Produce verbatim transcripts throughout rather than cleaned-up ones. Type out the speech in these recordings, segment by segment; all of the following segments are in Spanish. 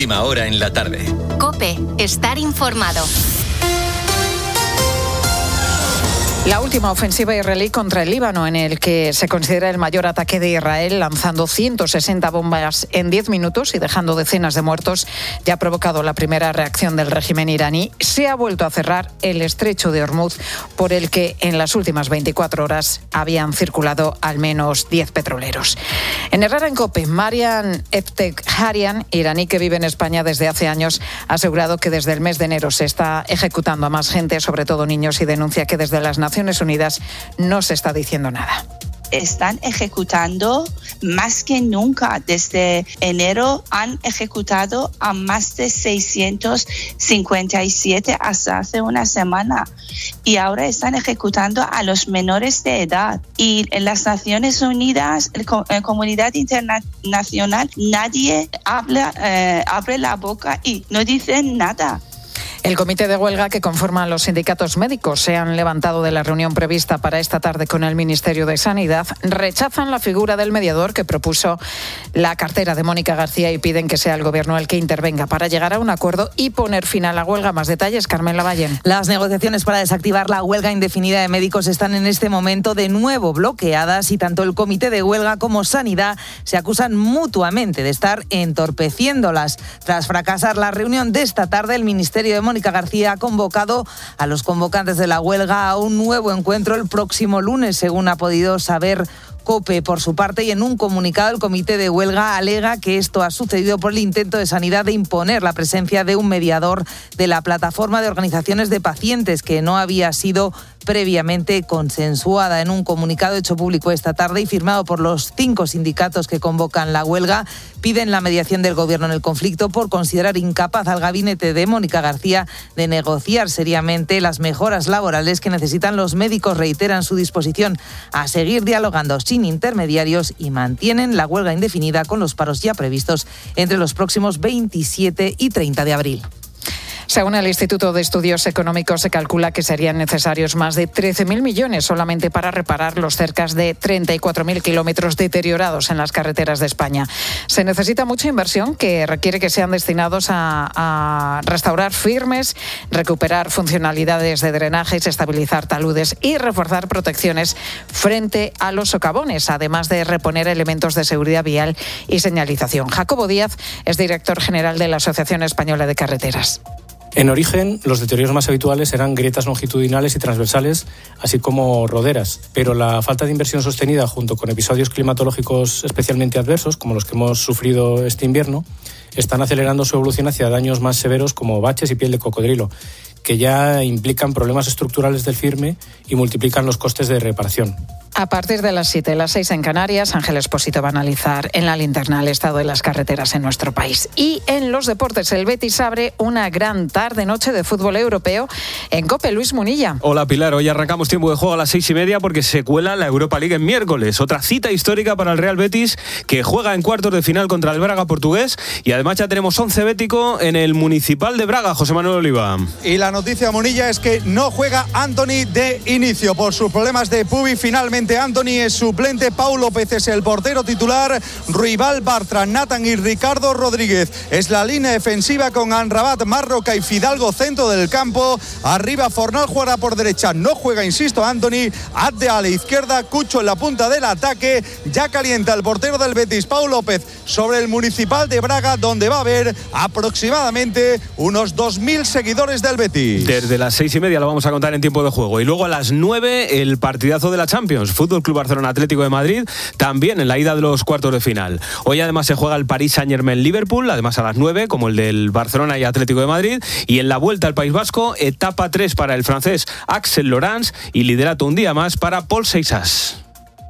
Última hora en la tarde. COPE, estar informado. La última ofensiva israelí contra el Líbano, en el que se considera el mayor ataque de Israel, lanzando ciento sesenta bombas en diez minutos y dejando decenas de muertos, ya ha provocado la primera reacción del régimen iraní. Se ha vuelto a cerrar el estrecho de Hormuz, por el que en las últimas veinticuatro horas habían circulado al menos diez petroleros. En Herrera en COPE, Marian Eftekharian, iraní que vive en España desde hace años, ha asegurado que desde el mes de enero se está ejecutando a más gente, sobre todo niños, y denuncia que desde las Naciones Unidas no se está diciendo nada. Están ejecutando más que nunca. Desde enero han ejecutado a más de seiscientos cincuenta y siete hasta hace una semana. Y ahora están ejecutando a los menores de edad. Y en las Naciones Unidas, en la comunidad internacional, nadie habla, eh, abre la boca y no dicen nada. El comité de huelga que conforman los sindicatos médicos se han levantado de la reunión prevista para esta tarde con el Ministerio de Sanidad. Rechazan la figura del mediador que propuso la cartera de Mónica García y piden que sea el Gobierno el que intervenga para llegar a un acuerdo y poner fin a la huelga. Más detalles, Carmen Lavallén. Las negociaciones para desactivar la huelga indefinida de médicos están en este momento de nuevo bloqueadas y tanto el comité de huelga como Sanidad se acusan mutuamente de estar entorpeciéndolas. Tras fracasar la reunión de esta tarde, el Ministerio de Mónica García ha convocado a los convocantes de la huelga a un nuevo encuentro el próximo lunes, según ha podido saber COPE. Por su parte, y en un comunicado, el comité de huelga alega que esto ha sucedido por el intento de Sanidad de imponer la presencia de un mediador de la plataforma de organizaciones de pacientes, que no había sido previamente consensuada. En un comunicado hecho público esta tarde y firmado por los cinco sindicatos que convocan la huelga, piden la mediación del Gobierno en el conflicto por considerar incapaz al gabinete de Mónica García de negociar seriamente las mejoras laborales que necesitan los médicos. Reiteran su disposición a seguir dialogando sin intermediarios y mantienen la huelga indefinida con los paros ya previstos entre los próximos veintisiete y treinta de abril. Según el Instituto de Estudios Económicos, se calcula que serían necesarios más de trece mil millones solamente para reparar los cerca de treinta y cuatro mil kilómetros deteriorados en las carreteras de España. Se necesita mucha inversión que requiere que sean destinados a, a restaurar firmes, recuperar funcionalidades de drenajes, estabilizar taludes y reforzar protecciones frente a los socavones, además de reponer elementos de seguridad vial y señalización. Jacobo Díaz es director general de la Asociación Española de Carreteras. En origen, los deterioros más habituales eran grietas longitudinales y transversales, así como roderas. Pero la falta de inversión sostenida, junto con episodios climatológicos especialmente adversos, como los que hemos sufrido este invierno, están acelerando su evolución hacia daños más severos como baches y piel de cocodrilo, que ya implican problemas estructurales del firme y multiplican los costes de reparación. A partir de las siete, las seis en Canarias, Ángel Expósito va a analizar en la linterna el estado de las carreteras en nuestro país. Y en los deportes, el Betis abre una gran tarde-noche de fútbol europeo en COPE. Luis Munilla. Hola Pilar, hoy arrancamos tiempo de juego a las seis y media porque se cuela la Europa League en miércoles. Otra cita histórica para el Real Betis, que juega en cuartos de final contra el Braga portugués. Y además ya tenemos once bético en el Municipal de Braga, José Manuel Oliva. Y la noticia, Munilla, es que no juega Anthony de inicio por sus problemas de pubis. Finalmente Anthony es suplente, Pau López es el portero titular, Ruibal, Bartra, Nathan y Ricardo Rodríguez es la línea defensiva con Amrabat, Marroca y Fidalgo centro del campo. Arriba Fornal jugará por derecha, no juega, insisto, Anthony. Abde a la izquierda, Cucho en la punta del ataque. Ya calienta el portero del Betis, Pau López, sobre el Municipal de Braga, donde va a haber aproximadamente unos dos mil seguidores del Betis. Desde las seis y media lo vamos a contar en tiempo de juego. Y luego a las nueve el partidazo de la Champions, Fútbol Club Barcelona Atlético de Madrid, también en la ida de los cuartos de final. Hoy además se juega el Paris Saint-Germain Liverpool, además a las nueve, como el del Barcelona y Atlético de Madrid. Y en la vuelta al País Vasco, etapa tres para el francés Axel Laurens y liderato un día más para Paul Seixas.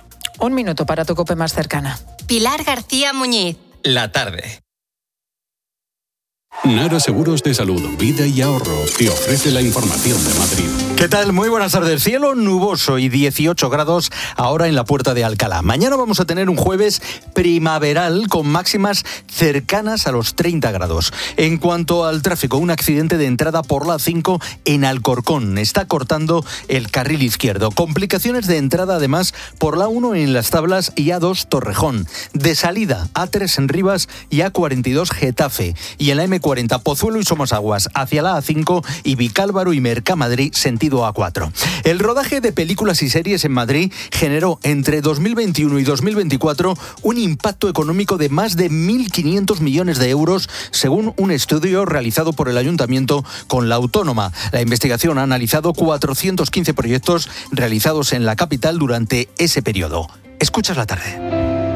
Un minuto para tu COPE más cercana. Pilar García Muñiz. La tarde. Nara Seguros de Salud, Vida y Ahorro te ofrece la información de Madrid. ¿Qué tal? Muy buenas tardes. Cielo nuboso y dieciocho grados ahora en la Puerta de Alcalá. Mañana vamos a tener un jueves primaveral con máximas cercanas a los treinta grados. En cuanto al tráfico, un accidente de entrada por la cinco en Alcorcón. Está cortando el carril izquierdo. Complicaciones de entrada además por la uno en Las Tablas y A dos Torrejón. De salida A tres en Rivas y A cuarenta y dos Getafe. Y en la eme cuarenta Pozuelo y Somosaguas hacia la A cinco y Vicálvaro y Mercamadrid sentido A cuatro. El rodaje de películas y series en Madrid generó entre dos mil veintiuno y dos mil veinticuatro un impacto económico de más de mil quinientos millones de euros, según un estudio realizado por el Ayuntamiento con La Autónoma. La investigación ha analizado cuatrocientos quince proyectos realizados en la capital durante ese periodo. Escuchas la tarde.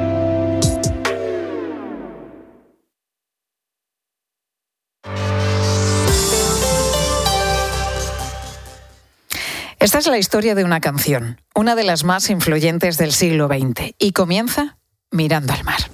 Esta es la historia de una canción, una de las más influyentes del siglo veinte, y comienza mirando al mar.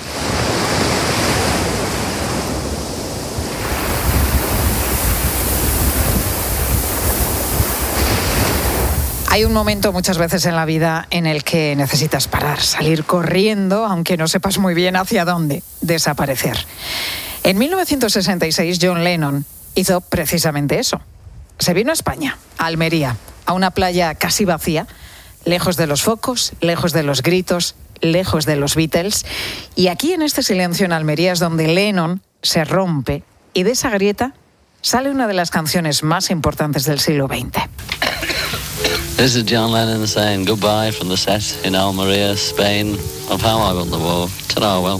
Hay un momento muchas veces en la vida en el que necesitas parar, salir corriendo, aunque no sepas muy bien hacia dónde, desaparecer. En mil novecientos sesenta y seis, John Lennon hizo precisamente eso. Se vino a España, a Almería, a una playa casi vacía, lejos de los focos, lejos de los gritos, lejos de los Beatles. Y aquí en este silencio en Almería es donde Lennon se rompe y de esa grieta sale una de las canciones más importantes del siglo veinte. This is John Lennon saying goodbye from the set in Almería, Spain, of How I Won the War. Ta-da, well.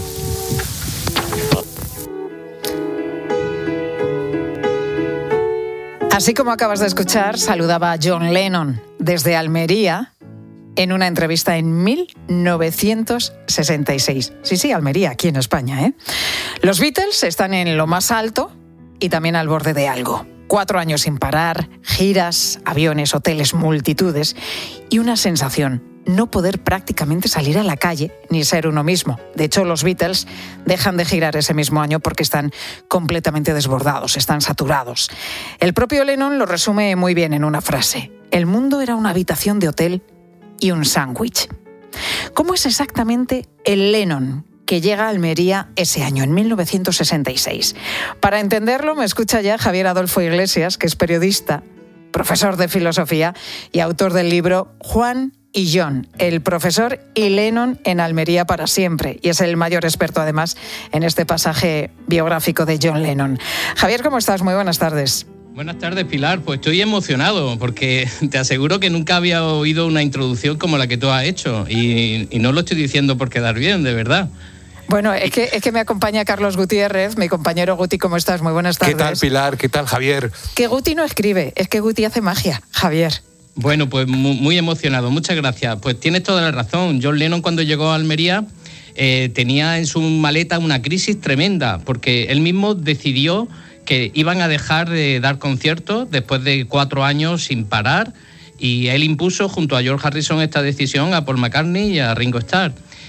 Así como acabas de escuchar, saludaba a John Lennon desde Almería en una entrevista en mil novecientos sesenta y seis. Sí, sí, Almería, aquí en España, ¿eh? Los Beatles están en lo más alto y también al borde de algo. Cuatro años sin parar, giras, aviones, hoteles, multitudes y una sensación, no poder prácticamente salir a la calle ni ser uno mismo. De hecho, los Beatles dejan de girar ese mismo año porque están completamente desbordados, están saturados. El propio Lennon lo resume muy bien en una frase. El mundo era una habitación de hotel y un sándwich. ¿Cómo es exactamente el Lennon que llega a Almería ese año, en mil novecientos sesenta y seis? Para entenderlo, me escucha ya Javier Adolfo Iglesias, que es periodista, profesor de filosofía y autor del libro Juan y John, el profesor y Lennon en Almería para siempre, y es el mayor experto además en este pasaje biográfico de John Lennon. Javier, ¿cómo estás? Muy buenas tardes. Buenas tardes, Pilar. Pues estoy emocionado porque te aseguro que nunca había oído una introducción como la que tú has hecho y, y no lo estoy diciendo por quedar bien, de verdad. Bueno, es que, es que me acompaña Carlos Gutiérrez, mi compañero Guti. ¿Cómo estás? Muy buenas tardes. ¿Qué tal, Pilar? ¿Qué tal, Javier? Que Guti no escribe, es que Guti hace magia, Javier. Bueno, pues muy, muy emocionado, muchas gracias. Pues tienes toda la razón. John Lennon, cuando llegó a Almería, eh, tenía en su maleta una crisis tremenda, porque él mismo decidió que iban a dejar de dar conciertos después de cuatro años sin parar, y él impuso junto a George Harrison esta decisión a Paul McCartney y a Ringo Starr.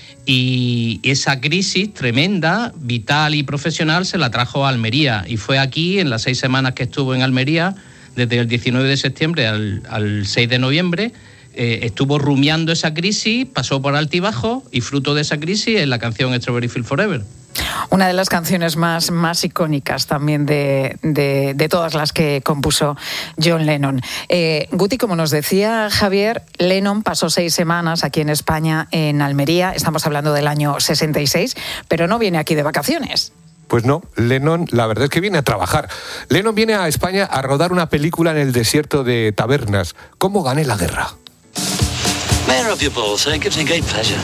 Y esa crisis tremenda, vital y profesional, se la trajo a Almería, y fue aquí, en las seis semanas que estuvo en Almería, desde el diecinueve de septiembre al, al seis de noviembre, eh, estuvo rumiando esa crisis, pasó por altibajo, y fruto de esa crisis es la canción Strawberry Fields Forever. Una de las canciones más, más icónicas también de, de, de todas las que compuso John Lennon. Eh, Guti, como nos decía Javier, Lennon pasó seis semanas aquí en España, en Almería. Estamos hablando del año sesenta y seis, pero no viene aquí de vacaciones. Pues no, Lennon, la verdad es que viene a trabajar. Lennon viene a España a rodar una película en el desierto de Tabernas. ¿Cómo gané la guerra? Mayor of your balls, it gives me great pleasure.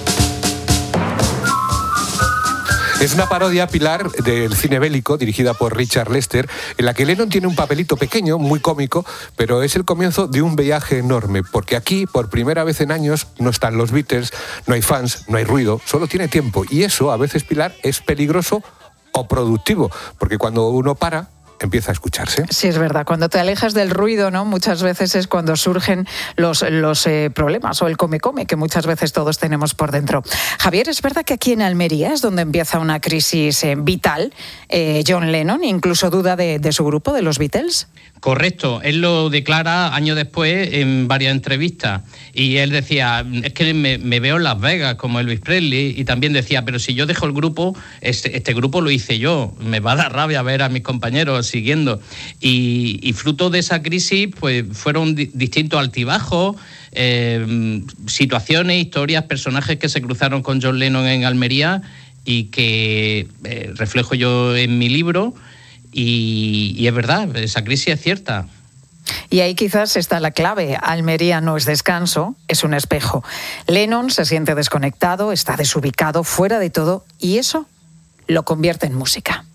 Es una parodia, Pilar, del cine bélico, dirigida por Richard Lester, en la que Lennon tiene un papelito pequeño, muy cómico, pero es el comienzo de un viaje enorme, porque aquí, por primera vez en años, no están los Beatles, no hay fans, no hay ruido, solo tiene tiempo. Y eso, a veces, Pilar, es peligroso o productivo, porque cuando uno para, empieza a escucharse. Sí, es verdad. Cuando te alejas del ruido, ¿no? Muchas veces es cuando surgen los, los eh, problemas o el come-come que muchas veces todos tenemos por dentro. Javier, ¿es verdad que aquí en Almería es donde empieza una crisis eh, vital? Eh, John Lennon incluso duda de, de su grupo, de los Beatles. Correcto, él lo declara años después en varias entrevistas y él decía, es que me, me veo en Las Vegas como Elvis Presley, y también decía, pero si yo dejo el grupo, este, este grupo lo hice yo, me va a dar rabia ver a mis compañeros siguiendo. Y, y fruto de esa crisis pues fueron di- distintos altibajos, eh, situaciones, historias, personajes que se cruzaron con John Lennon en Almería y que eh, reflejo yo en mi libro. Y, y es verdad, esa crisis es cierta. Y ahí quizás está la clave. Almería no es descanso, es un espejo. Lennon se siente desconectado, está desubicado, fuera de todo, y eso lo convierte en música.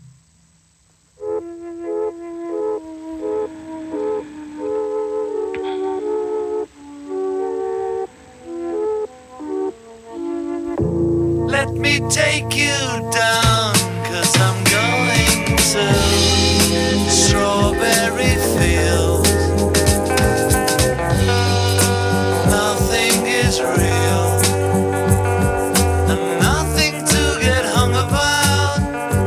Let me take you down, 'cause I'm going to Strawberry Fields. Nothing is real, and nothing to get hung about.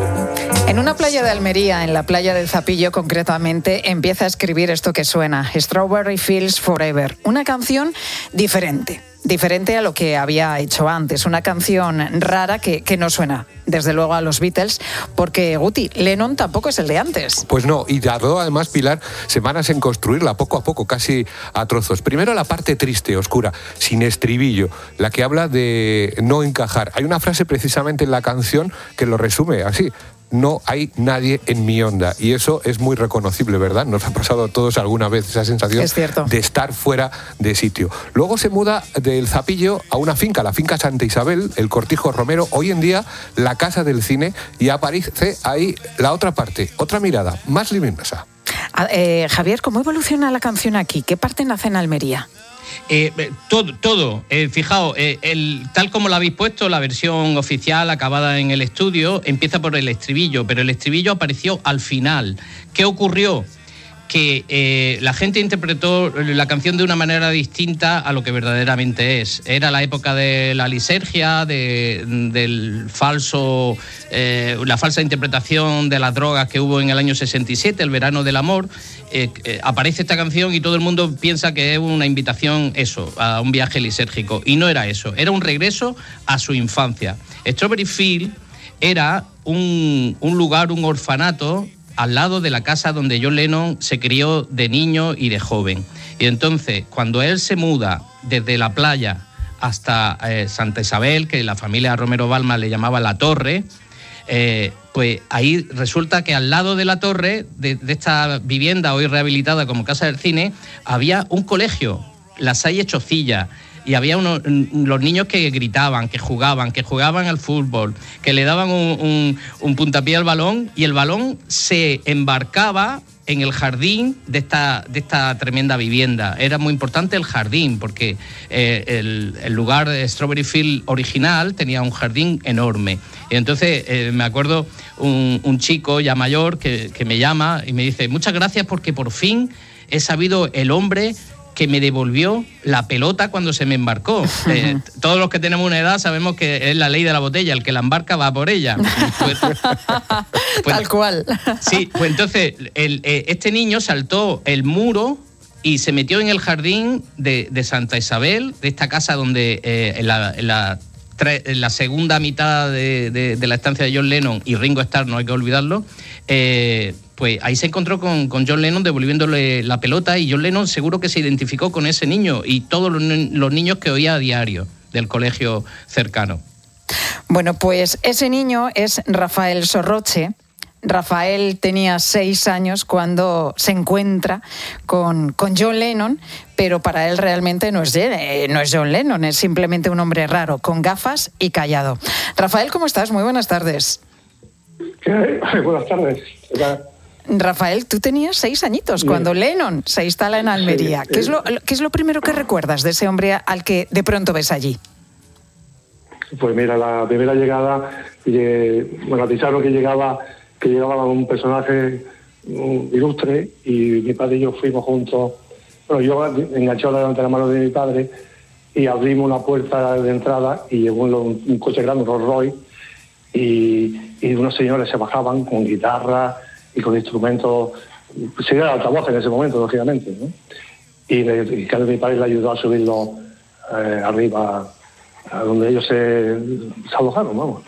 En una playa de Almería, en la playa del Zapillo concretamente, empieza a escribir esto que suena, Strawberry Fields Forever, una canción diferente. Diferente a lo que había hecho antes, una canción rara que, que no suena, desde luego, a los Beatles, porque, Guti, Lennon tampoco es el de antes. Pues no, y tardó además, Pilar, semanas en construirla, poco a poco, casi a trozos. Primero la parte triste, oscura, sin estribillo, la que habla de no encajar. Hay una frase precisamente en la canción que lo resume así: no hay nadie en mi onda. Y eso es muy reconocible, ¿verdad? Nos ha pasado a todos alguna vez esa sensación de estar fuera de sitio. Luego se muda del Zapillo a una finca, la finca Santa Isabel, el Cortijo Romero, hoy en día la Casa del Cine, y aparece ahí la otra parte, otra mirada, más luminosa. Ah, eh, Javier, ¿cómo evoluciona la canción aquí? ¿Qué parte nace en Almería? Eh, todo, todo. Eh, fijaos, eh, el, tal como lo habéis puesto, la versión oficial acabada en el estudio empieza por el estribillo, pero el estribillo apareció al final. ¿Qué ocurrió? Que eh, la gente interpretó la canción de una manera distinta a lo que verdaderamente es. Era la época de la lisergia, de, del falso, eh, la falsa interpretación de las drogas que hubo en el año sesenta y siete, el verano del amor. Eh, eh, aparece esta canción y todo el mundo piensa que es una invitación, eso, a un viaje lisérgico. Y no era eso, era un regreso a su infancia. Strawberry Field era un, un lugar, un orfanato, al lado de la casa donde John Lennon se crió de niño y de joven. Y entonces, cuando él se muda desde la playa hasta eh, Santa Isabel, que la familia Romero Balma le llamaba La Torre, eh, pues ahí resulta que al lado de la torre, de, de esta vivienda hoy rehabilitada como Casa del Cine, había un colegio, La Salle Chocilla, y había unos, los niños que gritaban, que jugaban, que jugaban al fútbol, que le daban un, un, un puntapié al balón, y el balón se embarcaba en el jardín de esta, de esta tremenda vivienda. Era muy importante el jardín, porque eh, el, el lugar de Strawberry Field original tenía un jardín enorme. Y entonces eh, me acuerdo un, un chico ya mayor que, que me llama y me dice: muchas gracias, porque por fin he sabido el hombre que me devolvió la pelota cuando se me embarcó. Eh, todos los que tenemos una edad sabemos que es la ley de la botella, el que la embarca va por ella. Pues, pues, Tal cual. Sí, pues entonces el, eh, este niño saltó el muro y se metió en el jardín de, de Santa Isabel, de esta casa donde eh, en, la, en, la, en la segunda mitad de, de, de la estancia de John Lennon y Ringo Starr, no hay que olvidarlo, eh, pues ahí se encontró con, con John Lennon devolviéndole la pelota, y John Lennon seguro que se identificó con ese niño y todos los, los niños que oía a diario del colegio cercano. Bueno, pues ese niño es Rafael Sorroche. Rafael tenía seis años cuando se encuentra con, con John Lennon, pero para él realmente no es, no es John Lennon, es simplemente un hombre raro, con gafas y callado. Rafael, ¿cómo estás? Muy buenas tardes. ¿Qué? Buenas tardes. Rafael, tú tenías seis añitos cuando Lennon se instala en Almería. ¿Qué es lo, qué es lo primero que recuerdas de ese hombre al que de pronto ves allí? Pues mira, la primera llegada, eh, bueno, avisaron que llegaba, que llegaba un personaje um, ilustre, y mi padre y yo fuimos juntos. Bueno, yo enganché delante de la mano de mi padre y abrimos una puerta de entrada y llegó un, un coche grande, un Rolls Royce, y, y unos señores se bajaban con guitarra y con instrumentos, sería el altavoz en ese momento, lógicamente, ¿no? Y, le, y claro, mi padre le ayudó a subirlo eh, arriba, a donde ellos se, se alojaron, vamos.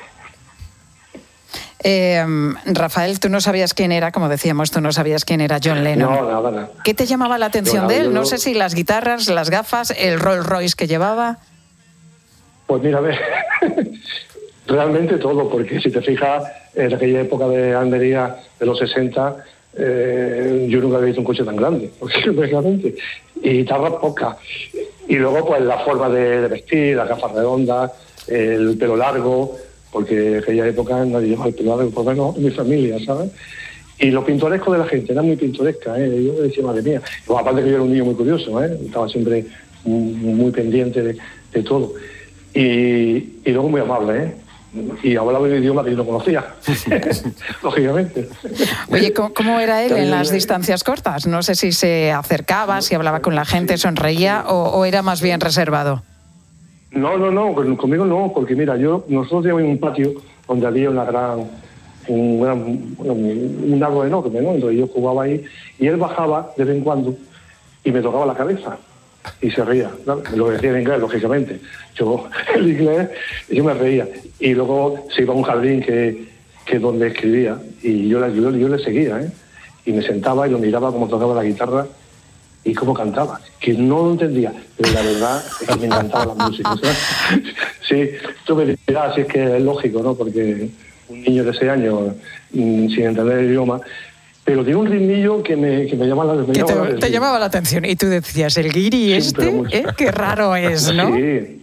Eh, Rafael, tú no sabías quién era, como decíamos, tú no sabías quién era John Lennon. No, nada, nada. ¿Qué te llamaba la atención No, de él? yo No no- sé si las guitarras, las gafas, el Rolls Royce que llevaba. Pues mira, a ver, realmente todo, porque si te fijas, en aquella época de Almería de los sesenta, eh, yo nunca había visto un coche tan grande, porque realmente, y guitarras pocas. Y luego, pues la forma de, de vestir, las gafas redondas, el pelo largo, porque en aquella época nadie llevaba el pelo largo, por lo menos en mi familia, ¿sabes? Y lo pintoresco de la gente, era muy pintoresca, ¿eh? Yo decía, madre mía. Bueno, aparte que yo era un niño muy curioso, ¿eh? Estaba siempre muy, muy pendiente de, de todo. Y, y luego muy amable, ¿eh? Y hablaba un idioma que yo no conocía, lógicamente. Oye, ¿cómo, cómo era él en También, las eh, distancias cortas? No sé si se acercaba, si hablaba con la gente, sonreía o, o era más bien reservado. No, no, no, con- conmigo no, porque mira, yo nosotros teníamos un patio donde había una gran, un gran, bueno, un lago enorme, ¿no? Entonces yo jugaba ahí y él bajaba de vez en cuando y me tocaba la cabeza y se reía, ¿no? Lo decía en inglés, lógicamente. Yo, el inglés, yo me reía. Y luego se iba a un jardín que, que donde escribía y yo, le- yo, yo le seguía, ¿eh? Y me sentaba y lo miraba como tocaba la guitarra y cómo cantaba, que no lo entendía, pero la verdad es que me encantaba la música, ¿sabes? Sí, tú me dirás, si es que es lógico, ¿no? Porque un niño de seis años, mm, sin entender el idioma, pero tiene un ritmillo que me, que me llama la, me Que llama la te, atención. te llamaba la atención y tú decías, el guiri este, ¿eh? Qué raro es, ¿no? Sí.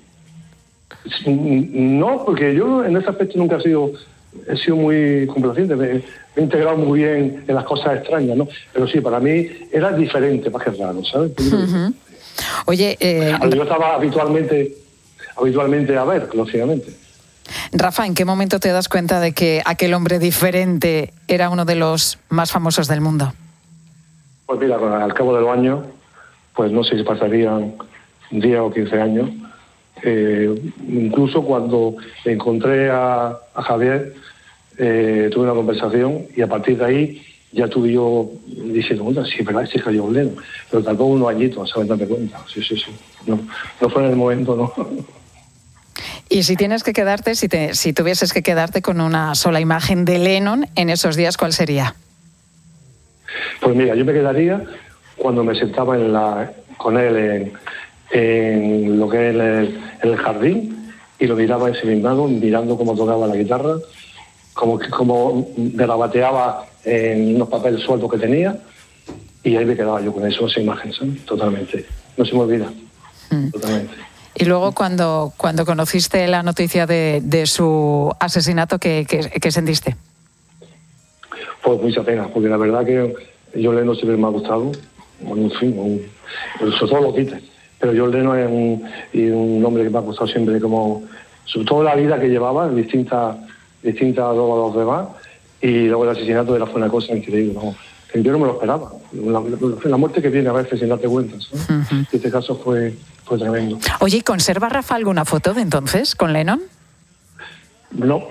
No, porque yo en ese aspecto nunca he sido, he sido muy complaciente, me, me he integrado muy bien en las cosas extrañas, ¿no? Pero sí, para mí era diferente, más que raro, ¿sabes? Ujú. Oye, eh, Yo estaba habitualmente, habitualmente a ver, lógicamente. Rafa, ¿en qué momento te das cuenta de que aquel hombre diferente era uno de los más famosos del mundo? Pues mira, al cabo de los años, pues no sé si pasarían diez o quince años. Eh, incluso cuando encontré a, a Javier, eh, tuve una conversación y a partir de ahí ya tuve yo diciendo, bueno, sí, verdad, sí que John Lennon, pero tardó unos añitos, ¿sabes? Darte cuenta. Sí, sí, sí. No, no fue en el momento, no. Y si tienes que quedarte, si, te, si tuvieses que quedarte con una sola imagen de Lennon en esos días, ¿cuál sería? Pues mira, yo me quedaría cuando me sentaba en la, con él en, en lo que es el, el jardín y lo miraba ensimismado, mirando cómo tocaba la guitarra, como, como garabateaba en unos papeles sueltos que tenía, y ahí me quedaba yo con eso, esa imagen, ¿sabes? Totalmente. No se me olvida. Mm. Totalmente. Y luego cuando, cuando conociste la noticia de, de su asesinato, ¿qué, qué, qué sentiste? Pues mucha pena, porque la verdad que John Lennon siempre me ha gustado, bueno, en fin, un, sobre todo lo quite, pero John Lennon es un, y un hombre que me ha gustado siempre, como sobre todo la vida que llevaba, distinta, distinta a los demás, y luego el asesinato era fue una cosa increíble, ¿no? Yo no me lo esperaba, la, la, la muerte que viene a veces sin darte cuenta, ¿sabes? Uh-huh. En este caso fue, fue tremendo. Oye, ¿y conserva Rafa alguna foto de entonces con Lennon? No,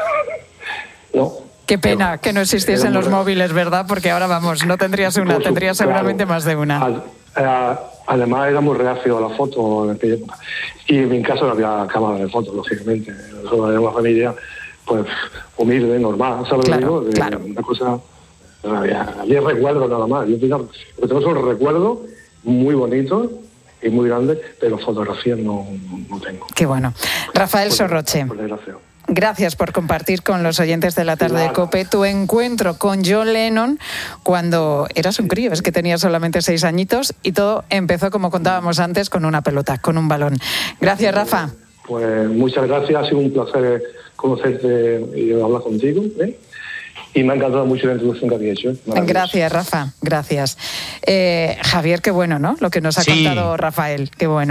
no. Qué pena que no existiesen los móviles, ¿verdad? Porque ahora, vamos, no tendrías una, Por su- tendrías seguramente claro. más de una. Al- a- además era muy reacio a la foto en aquella época. Y en mi caso no había cámara de fotos, lógicamente. Nosotros éramos una familia pues humilde, normal, ¿sabes Claro, lo que digo? claro. Una cosa, no había, había recuerdos nada más. Yo opino, lo que tengo son recuerdos muy bonitos y muy grandes, pero fotografías no, no, no tengo. Qué bueno. Rafael Sorroche. Por desgracia. Gracias por compartir con los oyentes de la tarde de COPE tu encuentro con John Lennon cuando eras un crío, es que tenías solamente seis añitos y todo empezó, como contábamos antes, con una pelota, con un balón. Gracias, Rafa. Pues muchas gracias, ha sido un placer conocerte y hablar contigo, ¿eh? Y me ha encantado mucho la introducción que había hecho. ¿eh? Gracias, Rafa, gracias. Eh, Javier, qué bueno, ¿no? Lo que nos ha Sí. contado Rafael, qué bueno. Pues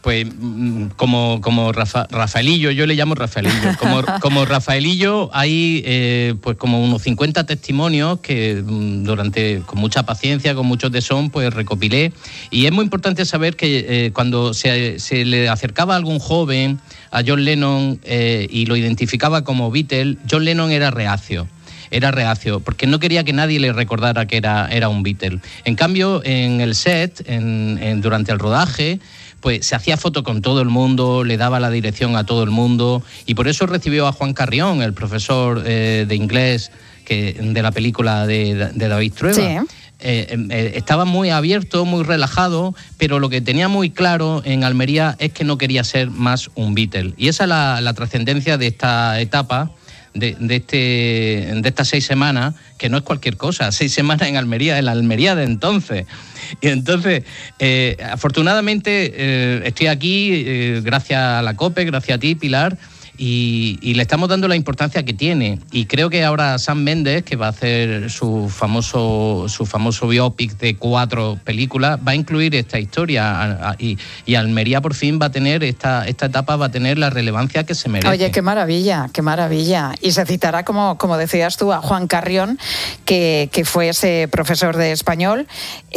Pues como, como Rafa, Rafaelillo, yo le llamo Rafaelillo, como, como Rafaelillo hay eh, pues como unos cincuenta testimonios que durante, con mucha paciencia, con mucho tesón, pues recopilé. Y es muy importante saber que eh, cuando se, se le acercaba a algún joven a John Lennon eh, y lo identificaba como Beatle, John Lennon era reacio. Era reacio, porque no quería que nadie le recordara que era, era un Beatle. En cambio, en el set, en, en, durante el rodaje, pues se hacía foto con todo el mundo, le daba la dirección a todo el mundo, y por eso recibió a Juan Carrión, el profesor eh, de inglés que, de la película de, de David Trueba. Sí. Eh, eh, estaba muy abierto, muy relajado, pero lo que tenía muy claro en Almería es que no quería ser más un Beatle. Y esa es la, la trascendencia de esta etapa, De, de, este, de estas seis semanas, que no es cualquier cosa, seis semanas en Almería, en la Almería de entonces. Y entonces, eh, afortunadamente, eh, estoy aquí eh, gracias a la COPE, gracias a ti, Pilar, y, y le estamos dando la importancia que tiene. Y creo que ahora Sam Mendes, que va a hacer su famoso su famoso biopic de cuatro películas, va a incluir esta historia, a, a, y, y Almería por fin va a tener, esta, esta etapa va a tener la relevancia que se merece. Oye, qué maravilla, qué maravilla. Y se citará, como, como decías tú, a Juan Carrión, que, que fue ese profesor de español,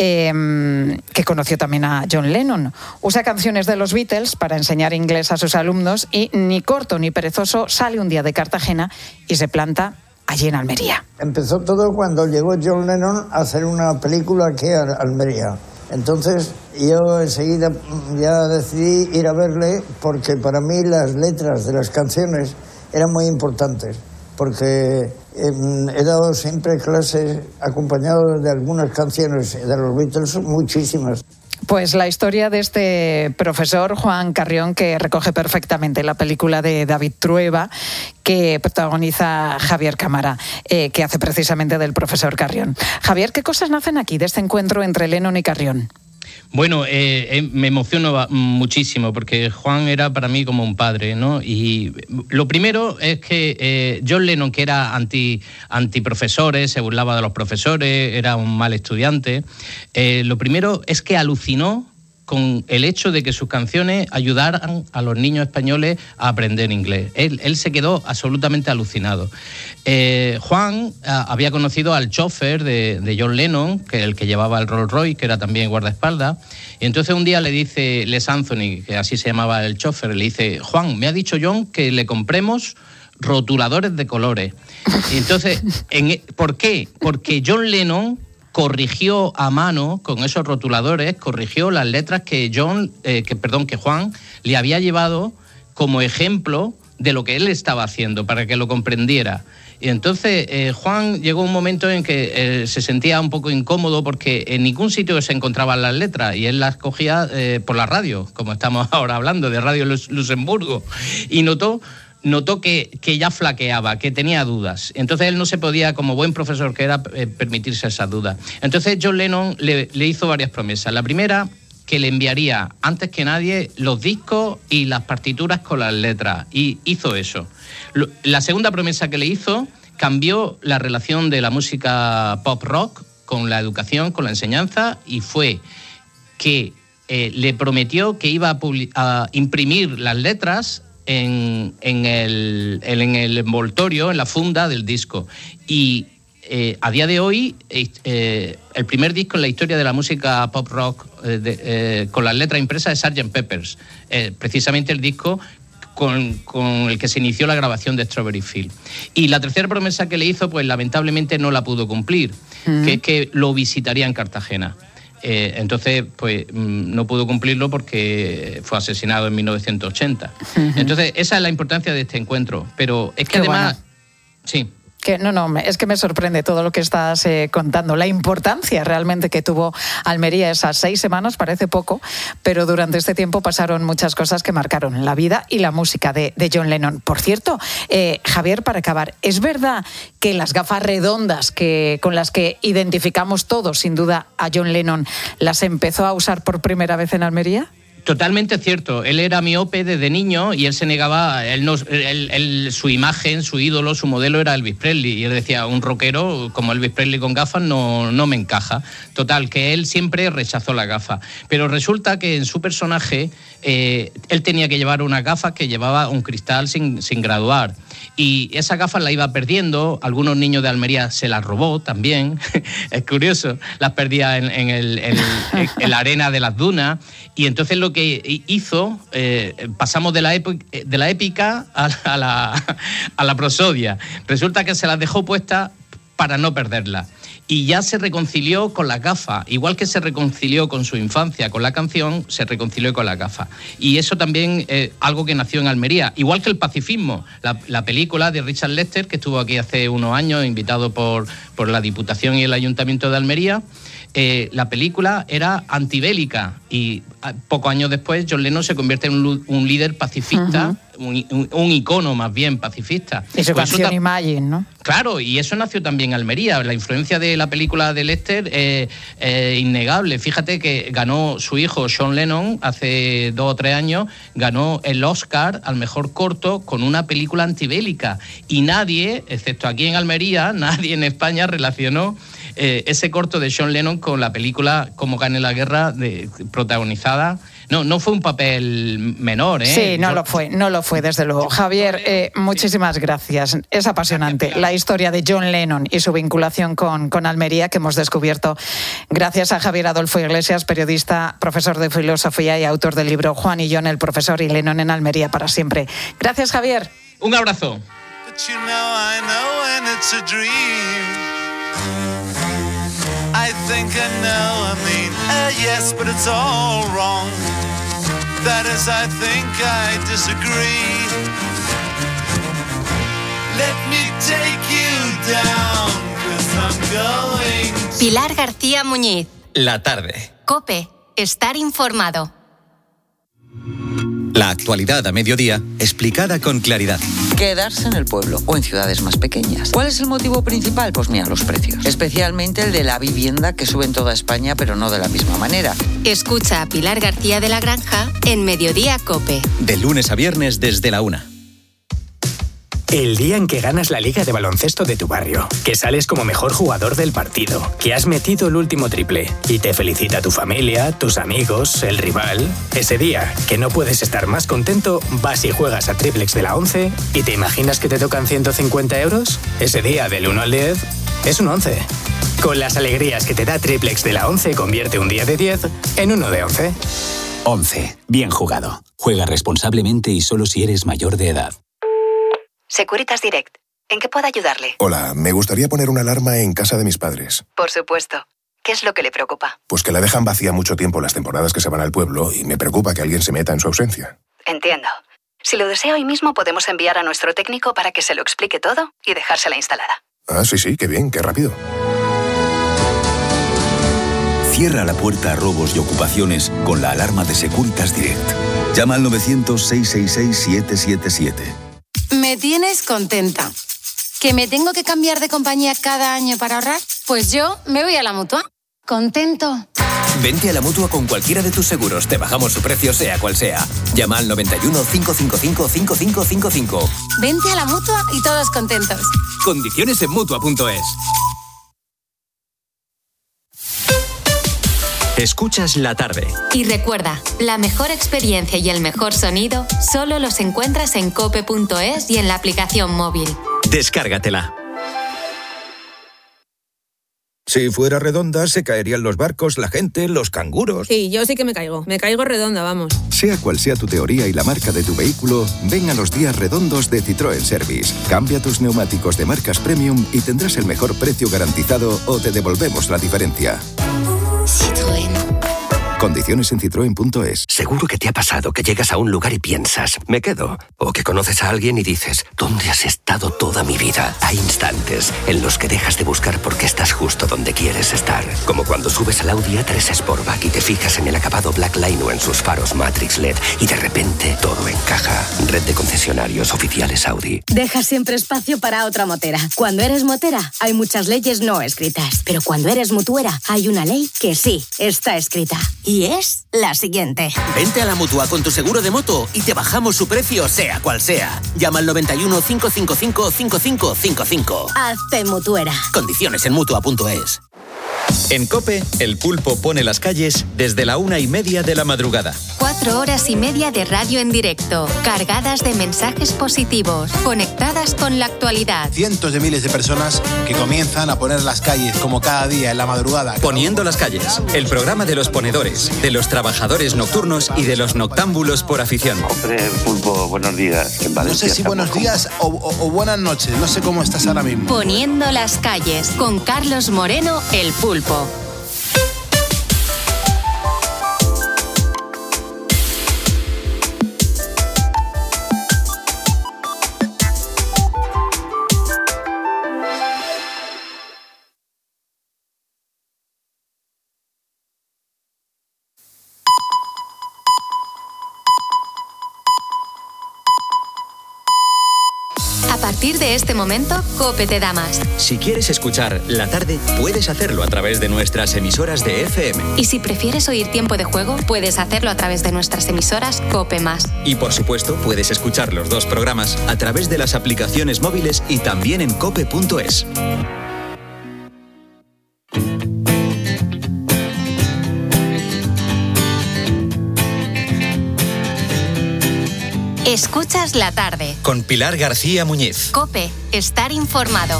eh, que conoció también a John Lennon. Usa canciones de los Beatles para enseñar inglés a sus alumnos y ni corto ni perezoso sale un día de Cartagena y se planta allí en Almería. Empezó todo cuando llegó John Lennon a hacer una película aquí a Almería. Entonces yo enseguida ya decidí ir a verle porque para mí las letras de las canciones eran muy importantes, porque he dado siempre clases acompañado de algunas canciones de los Beatles, muchísimas. Pues la historia de este profesor, Juan Carrión, que recoge perfectamente la película de David Trueba, que protagoniza Javier Cámara, eh, que hace precisamente del profesor Carrión. Javier, ¿qué cosas nacen aquí de este encuentro entre Lennon y Carrión? Bueno, eh, eh, me emociono muchísimo porque Juan era para mí como un padre, ¿no? Y lo primero es que eh, John Lennon, que era anti, antiprofesores, se burlaba de los profesores, era un mal estudiante, eh, lo primero es que alucinó con el hecho de que sus canciones ayudaran a los niños españoles a aprender inglés. Él, él se quedó absolutamente alucinado. Eh, Juan a, había conocido al chofer de, de John Lennon, que el que llevaba el Rolls Royce, que era también guardaespaldas, y entonces un día le dice Les Anthony, que así se llamaba el chofer, le dice: Juan, me ha dicho John que le compremos rotuladores de colores. Y entonces, en, ¿por qué? Porque John Lennon corrigió a mano con esos rotuladores, corrigió las letras que John, eh, que perdón, que Juan le había llevado como ejemplo de lo que él estaba haciendo para que lo comprendiera. Y entonces eh, Juan llegó un momento en que eh, se sentía un poco incómodo porque en ningún sitio se encontraban las letras y él las cogía eh, por la radio, como estamos ahora hablando de Radio Luxemburgo, y notó notó que, que ya flaqueaba, que tenía dudas. Entonces él no se podía, como buen profesor que era, eh, permitirse esas dudas. Entonces John Lennon le, le hizo varias promesas. La primera, que le enviaría antes que nadie los discos y las partituras con las letras. Y hizo eso. Lo, la segunda promesa que le hizo cambió la relación de la música pop rock con la educación, con la enseñanza, y fue que eh, le prometió que iba a, a imprimir las letras En, en, el, en el envoltorio, en la funda del disco. Y eh, a día de hoy, eh, el primer disco en la historia de la música pop rock eh, de, eh, con las letras impresas es sergeant Pepper's, eh, precisamente el disco con, con el que se inició la grabación de Strawberry Fields. Y la tercera promesa que le hizo, pues lamentablemente no la pudo cumplir, uh-huh. que es que lo visitaría en Cartagena. Eh, entonces, pues no pudo cumplirlo porque fue asesinado en mil novecientos ochenta. Uh-huh. Entonces, esa es la importancia de este encuentro. Pero es que Qué además... Bueno. Sí. Que, no, no, es que me sorprende todo lo que estás eh, contando. La importancia realmente que tuvo Almería esas seis semanas, parece poco, pero durante este tiempo pasaron muchas cosas que marcaron la vida y la música de, de John Lennon. Por cierto, eh, Javier, para acabar, ¿es verdad que las gafas redondas que, con las que identificamos todos, sin duda, a John Lennon, las empezó a usar por primera vez en Almería? Totalmente cierto. Él era miope desde niño y él se negaba, él no, él, él, su imagen, su ídolo, su modelo era Elvis Presley. Y él decía, un rockero como Elvis Presley con gafas no, no me encaja. Total, que él siempre rechazó la gafa. Pero resulta que en su personaje eh, él tenía que llevar unas gafas que llevaba un cristal sin, sin graduar. Y esas gafas las iba perdiendo, algunos niños de Almería se las robó también, es curioso, las perdía en, en, el, en, el, en la arena de las dunas, y entonces lo que hizo, eh, pasamos de la, época, de la épica a, a, la, a la prosodia. Resulta que se las dejó puestas para no perderlas. Y ya se reconcilió con la gafa, igual que se reconcilió con su infancia, con la canción, se reconcilió con la gafa. Y eso también es algo que nació en Almería, igual que el pacifismo. La, la película de Richard Lester, que estuvo aquí hace unos años, invitado por, por la Diputación y el Ayuntamiento de Almería, eh, la película era antibélica y pocos años después John Lennon se convierte en un, un líder pacifista, uh-huh. un, un, un icono más bien pacifista. Y su pues canción ta- Imagine, ¿no? Claro, y eso nació también en Almería. La influencia de la película de Lester es eh, eh, innegable. Fíjate que ganó su hijo Sean Lennon hace dos o tres años, ganó el Oscar al mejor corto con una película antibélica. Y nadie, excepto aquí en Almería, nadie en España relacionó eh, ese corto de Sean Lennon con la película Cómo gané la guerra, de, protagonizada. No, no fue un papel menor, ¿eh? Sí, no Yo... lo fue, no lo fue, desde luego. Javier, eh, muchísimas gracias. Es apasionante la historia de John Lennon y su vinculación con, con Almería que hemos descubierto gracias a Javier Adolfo Iglesias, periodista, profesor de filosofía y autor del libro Juan y John, el profesor y Lennon en Almería para siempre. Gracias, Javier. Un abrazo. But you know, I know when it's a dream. I think I know, I mean, uh, yes, but it's all wrong. That is, I think I disagree. Let me take you down, 'cause I'm going. Pilar García Muñiz. La tarde. COPE. Estar informado. La actualidad a mediodía, explicada con claridad. Quedarse en el pueblo o en ciudades más pequeñas. ¿Cuál es el motivo principal? Pues mira, los precios. Especialmente el de la vivienda, que sube en toda España, pero no de la misma manera. Escucha a Pilar García de la Granja en Mediodía COPE. De lunes a viernes desde la una. El día en que ganas la liga de baloncesto de tu barrio, que sales como mejor jugador del partido, que has metido el último triple y te felicita tu familia, tus amigos, el rival. Ese día, que no puedes estar más contento, vas y juegas a Triplex de la once y te imaginas que te tocan ciento cincuenta euros. Ese día, del uno al diez, es un once. Con las alegrías que te da Triplex de la once, convierte un día de diez en uno de once. once. Bien jugado. Juega responsablemente y solo si eres mayor de edad. Securitas Direct. ¿En qué puedo ayudarle? Hola, me gustaría poner una alarma en casa de mis padres. Por supuesto. ¿Qué es lo que le preocupa? Pues que la dejan vacía mucho tiempo las temporadas que se van al pueblo y me preocupa que alguien se meta en su ausencia. Entiendo. Si lo desea hoy mismo podemos enviar a nuestro técnico para que se lo explique todo y dejársela instalada. Ah, sí, sí, qué bien, qué rápido. Cierra la puerta a robos y ocupaciones con la alarma de Securitas Direct. Llama al novecientos, seiscientos sesenta y seis, siete siete siete. Me tienes contenta. ¿Que me tengo que cambiar de compañía cada año para ahorrar? Pues yo me voy a la Mutua. Contento. Vente a la Mutua con cualquiera de tus seguros. Te bajamos su precio sea cual sea. Llama al noventa y uno, cincuecientos cincuenta y cinco, cinco cinco cinco cinco. Vente a la Mutua y todos contentos. Condiciones en Mutua punto es. Escuchas la tarde. Y recuerda, la mejor experiencia y el mejor sonido solo los encuentras en cope punto es y en la aplicación móvil. Descárgatela. Si fuera redonda, se caerían los barcos, la gente, los canguros. Sí, yo sí que me caigo. Me caigo redonda, vamos. Sea cual sea tu teoría y la marca de tu vehículo, ven a los días redondos de Citroën Service. Cambia tus neumáticos de marcas premium y tendrás el mejor precio garantizado o te devolvemos la diferencia. Citroën. Condiciones en citroen punto es. Seguro que te ha pasado que llegas a un lugar y piensas, me quedo. O que conoces a alguien y dices, ¿dónde has estado toda mi vida? Hay instantes en los que dejas de buscar porque estás justo donde quieres estar. Como cuando subes al Audi A tres Sportback y te fijas en el acabado Black Line o en sus faros Matrix L E D y de repente todo encaja. Red de concesionarios oficiales Audi. Deja siempre espacio para otra motera. Cuando eres motera, hay muchas leyes no escritas. Pero cuando eres mutuera, hay una ley que sí está escrita. y es la siguiente. Vente a la Mutua con tu seguro de moto y te bajamos su precio, sea cual sea. Llama al noventa y uno, cinco cinco cinco, cinco cinco cinco cinco. Hazte mutuera. Condiciones en mutua punto es. En COPE, el pulpo pone las calles desde la una y media de la madrugada. Cuatro horas y media de radio en directo, cargadas de mensajes positivos, conectadas con la actualidad. Cientos de miles de personas que comienzan a poner las calles como cada día en la madrugada. Poniendo las calles, el programa de los ponedores, de los trabajadores nocturnos y de los noctámbulos por afición. Hombre, pulpo, buenos días. En no sé si buenos días o, o, o buenas noches, no sé cómo estás ahora mismo. Poniendo las calles, con Carlos Moreno, el pulpo. A partir de este momento, COPE te da más. Si quieres escuchar La Tarde, puedes hacerlo a través de nuestras emisoras de F M. Y si prefieres oír Tiempo de Juego, puedes hacerlo a través de nuestras emisoras COPE más. Y por supuesto, puedes escuchar los dos programas a través de las aplicaciones móviles y también en cope punto es. Escuchas La Tarde. Con Pilar García Muñiz. COPE, estar informado.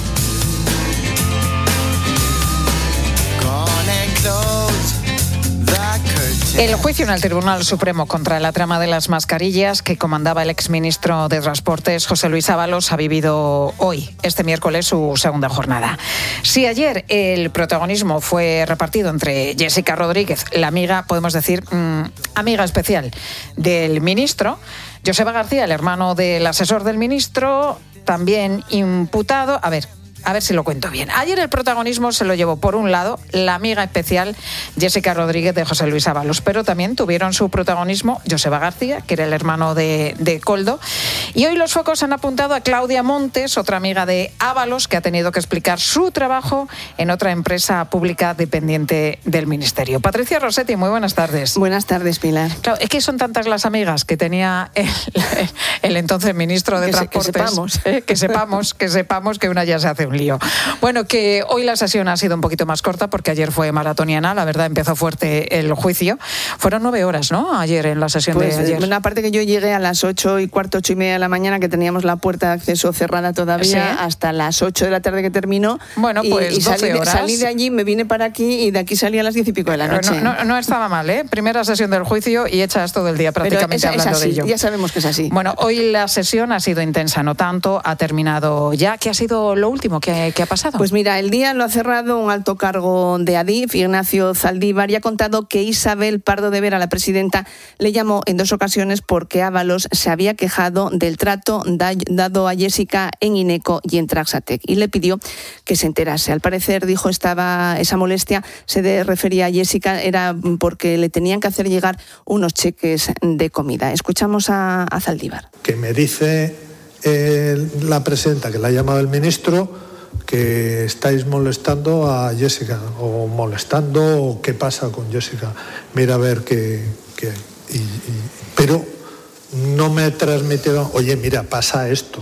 El juicio en el Tribunal Supremo contra la trama de las mascarillas que comandaba el exministro de Transportes, José Luis Ábalos, ha vivido hoy, este miércoles, su segunda jornada. Si ayer el protagonismo fue repartido entre Jessica Rodríguez, la amiga, podemos decir, mmm, amiga especial del ministro, Joseba García, el hermano del asesor del ministro, también imputado. A ver, a ver si lo cuento bien. Ayer el protagonismo se lo llevó, por un lado, la amiga especial Jessica Rodríguez de José Luis Ábalos, pero también tuvieron su protagonismo Joseba García, que era el hermano de, de Koldo. Y hoy los focos han apuntado a Claudia Montes, otra amiga de Ábalos, que ha tenido que explicar su trabajo en otra empresa pública dependiente del Ministerio. Patricia Rossetti, muy buenas tardes. Buenas tardes, Pilar. Claro, es que son tantas las amigas que tenía el, el entonces ministro de que Transportes. Se, que sepamos. Eh, que sepamos, que sepamos que una ya se hace un lío. Bueno, que hoy la sesión ha sido un poquito más corta porque ayer fue maratoniana, la verdad empezó fuerte el juicio. Fueron nueve horas, ¿no? Ayer en la sesión pues, de ayer. Bueno, aparte que yo llegué a las ocho y cuarto, ocho y media de la mañana, que teníamos la puerta de acceso cerrada todavía, ¿sí? Hasta las ocho de la tarde que terminó. Bueno, pues y, y salí, doce horas. salí de allí, me vine para aquí y de aquí salí a las diez y pico de la noche. No, no, no estaba mal, ¿eh? Primera sesión del juicio y echas todo el día prácticamente es, hablando es así, de ello. Ya sabemos que es así. Bueno, hoy la sesión ha sido intensa, no tanto, ha terminado ya. ¿Qué ha sido lo último que, que ha pasado? Pues mira, el día lo ha cerrado un alto cargo de Adif, Ignacio Zaldívar, y ha contado que Isabel Pardo de Vera, la presidenta, le llamó en dos ocasiones porque Ábalos se había quejado del trato da, dado a Jessica en Ineco y en Traxatec y le pidió que se enterase. Al parecer, dijo, estaba esa molestia se de, refería a Jessica, era porque le tenían que hacer llegar unos cheques de comida. Escuchamos a, a Zaldívar. Que me dice eh, la presidenta, que la ha llamado el ministro, que estáis molestando a Jessica, o molestando, o qué pasa con Jessica. Mira a ver qué... qué y, y, pero no me transmitieron, oye, mira, pasa esto.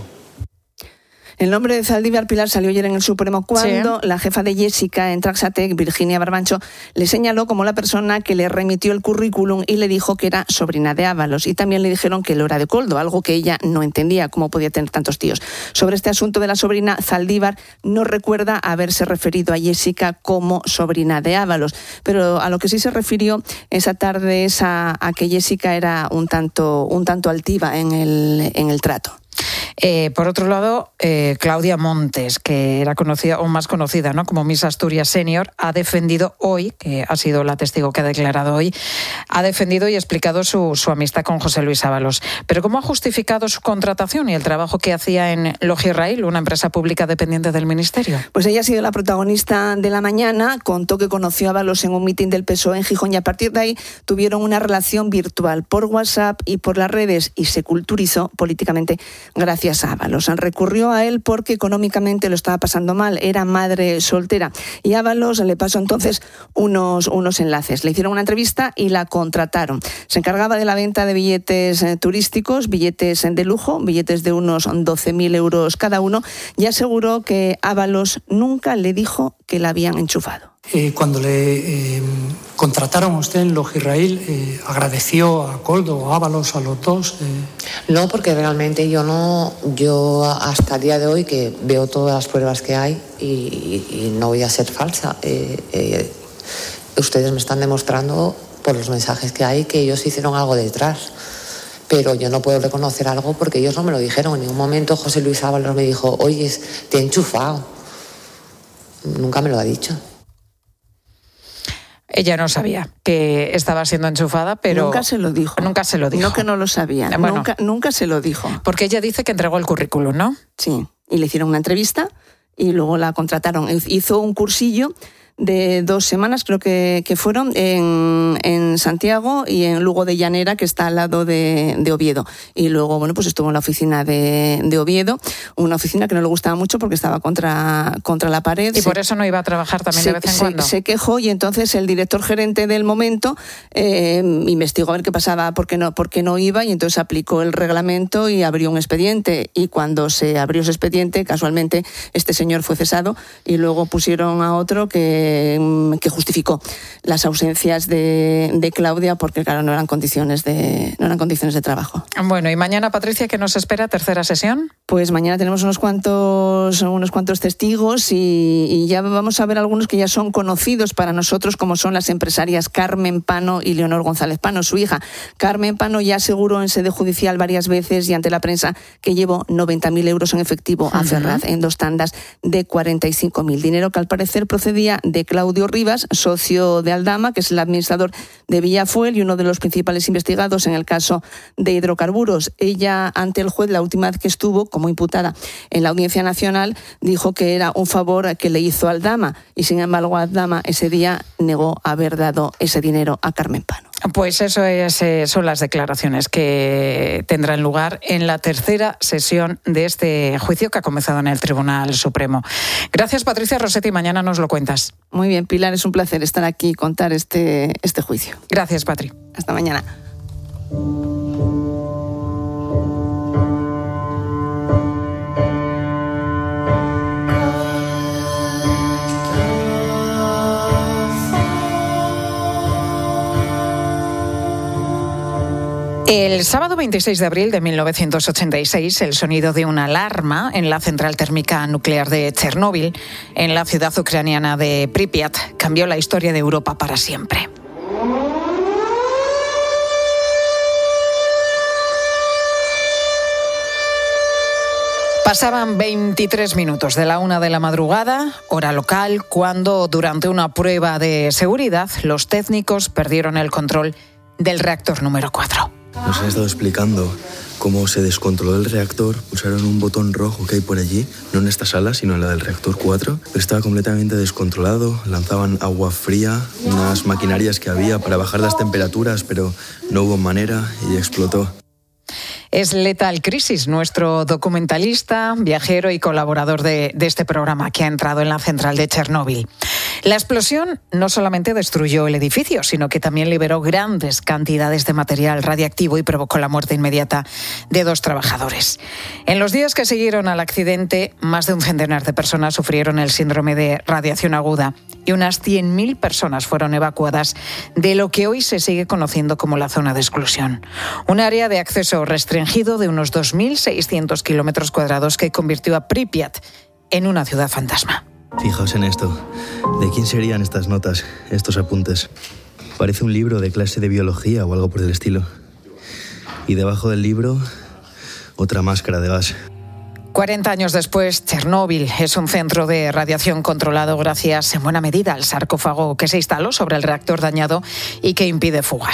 El nombre de Zaldívar, Pilar, salió ayer en el Supremo cuando sí. La jefa de Jessica en Traxatec, Virginia Barbancho, le señaló como la persona que le remitió el currículum y le dijo que era sobrina de Ábalos. Y también le dijeron que lo era de Koldo, algo que ella no entendía, cómo podía tener tantos tíos. Sobre este asunto de la sobrina, Zaldívar no recuerda haberse referido a Jessica como sobrina de Ábalos. Pero a lo que sí se refirió esa tarde es a, a que Jessica era un tanto, un tanto altiva en el, en el trato. Eh, por otro lado, eh, Claudia Montes, que era conocida o más conocida, ¿no?, como Miss Asturias Senior, ha defendido hoy, que ha sido la testigo que ha declarado hoy, ha defendido y explicado su, su amistad con José Luis Ábalos. Pero ¿cómo ha justificado su contratación y el trabajo que hacía en Logirrail, una empresa pública dependiente del Ministerio? Pues ella ha sido la protagonista de la mañana. Contó que conoció a Ábalos en un mitin del P S O E en Gijón y a partir de ahí tuvieron una relación virtual por WhatsApp y por las redes y se culturizó políticamente gracias a Ábalos. Recurrió a él porque económicamente lo estaba pasando mal, era madre soltera y Ábalos le pasó entonces unos, unos enlaces. Le hicieron una entrevista y la contrataron. Se encargaba de la venta de billetes eh, turísticos, billetes de lujo, billetes de unos doce mil euros cada uno, y aseguró que Ábalos nunca le dijo que la habían enchufado. Eh, cuando le eh, contrataron a usted en Logirrail, eh, ¿agradeció a Koldo, a Ábalos, a los dos? Eh... No, porque realmente yo no, yo hasta el día de hoy que veo todas las pruebas que hay y, y, y no voy a ser falsa. Eh, eh, ustedes me están demostrando por los mensajes que hay que ellos hicieron algo detrás. Pero yo no puedo reconocer algo porque ellos no me lo dijeron. En ningún momento José Luis Ábalos me dijo, oye, te he enchufado. Nunca me lo ha dicho. Ella no sabía que estaba siendo enchufada, pero... Nunca se lo dijo. Nunca se lo dijo. No que no lo sabía, bueno, nunca, nunca se lo dijo. Porque ella dice que entregó el currículum, ¿no? Sí, y le hicieron una entrevista y luego la contrataron. Hizo un cursillo de dos semanas, creo que, que fueron, en, en Santiago y en Lugo de Llanera, que está al lado de, de Oviedo. Y luego, bueno, pues estuvo en la oficina de, de Oviedo, una oficina que no le gustaba mucho porque estaba contra, contra la pared. Y se, por eso no iba a trabajar también se, de vez en se, cuando. Se quejó y entonces el director gerente del momento eh, investigó a ver qué pasaba, por qué no, por qué no iba, y entonces aplicó el reglamento y abrió un expediente. Y cuando se abrió ese expediente, casualmente este señor fue cesado y luego pusieron a otro que que justificó las ausencias de, de Claudia porque, claro, no eran condiciones de no eran condiciones de trabajo. Bueno, y mañana, Patricia, ¿qué nos espera? ¿Tercera sesión? Pues mañana tenemos unos cuantos unos cuantos testigos y, y ya vamos a ver algunos que ya son conocidos para nosotros, como son las empresarias Carmen Pano y Leonor González Pano, su hija. Carmen Pano ya aseguró en sede judicial varias veces y ante la prensa que llevó noventa mil euros en efectivo a Ferraz en dos tandas de cuarenta y cinco mil. Dinero que al parecer procedía de Claudio Rivas, socio de Aldama, que es el administrador de Villafuel y uno de los principales investigados en el caso de hidrocarburos. Ella, ante el juez, la última vez que estuvo como imputada en la Audiencia Nacional, dijo que era un favor que le hizo Aldama y, sin embargo, Aldama ese día negó haber dado ese dinero a Carmen Pano. Pues eso es, eh, son las declaraciones que tendrán lugar en la tercera sesión de este juicio que ha comenzado en el Tribunal Supremo. Gracias, Patricia Rossetti. Mañana nos lo cuentas. Muy bien, Pilar, es un placer estar aquí y contar este, este juicio. Gracias, Patri. Hasta mañana. El sábado veintiséis de abril de mil novecientos ochenta y seis, el sonido de una alarma en la central térmica nuclear de Chernóbil, en la ciudad ucraniana de Pripyat, cambió la historia de Europa para siempre. Pasaban veintitrés minutos de la una de la madrugada, hora local, cuando durante una prueba de seguridad los técnicos perdieron el control del reactor número cuatro. Nos han estado explicando cómo se descontroló el reactor, pulsaron un botón rojo que hay por allí, no en esta sala, sino en la del reactor cuatro, pero estaba completamente descontrolado, lanzaban agua fría, unas maquinarias que había para bajar las temperaturas, pero no hubo manera y explotó. Es Lethal Crisis, nuestro documentalista, viajero y colaborador de, de este programa que ha entrado en la central de Chernóbil. La explosión no solamente destruyó el edificio, sino que también liberó grandes cantidades de material radiactivo y provocó la muerte inmediata de dos trabajadores. En los días que siguieron al accidente, más de un centenar de personas sufrieron el síndrome de radiación aguda y unas cien mil personas fueron evacuadas de lo que hoy se sigue conociendo como la zona de exclusión. Un área de acceso restringido de unos dos mil seiscientos kilómetros cuadrados que convirtió a Pripyat en una ciudad fantasma. Fijaos en esto. ¿De quién serían estas notas, estos apuntes? Parece un libro de clase de biología o algo por el estilo. Y debajo del libro, otra máscara de gas. cuarenta años después, Chernóbil es un centro de radiación controlado gracias, en buena medida, al sarcófago que se instaló sobre el reactor dañado y que impide fugas.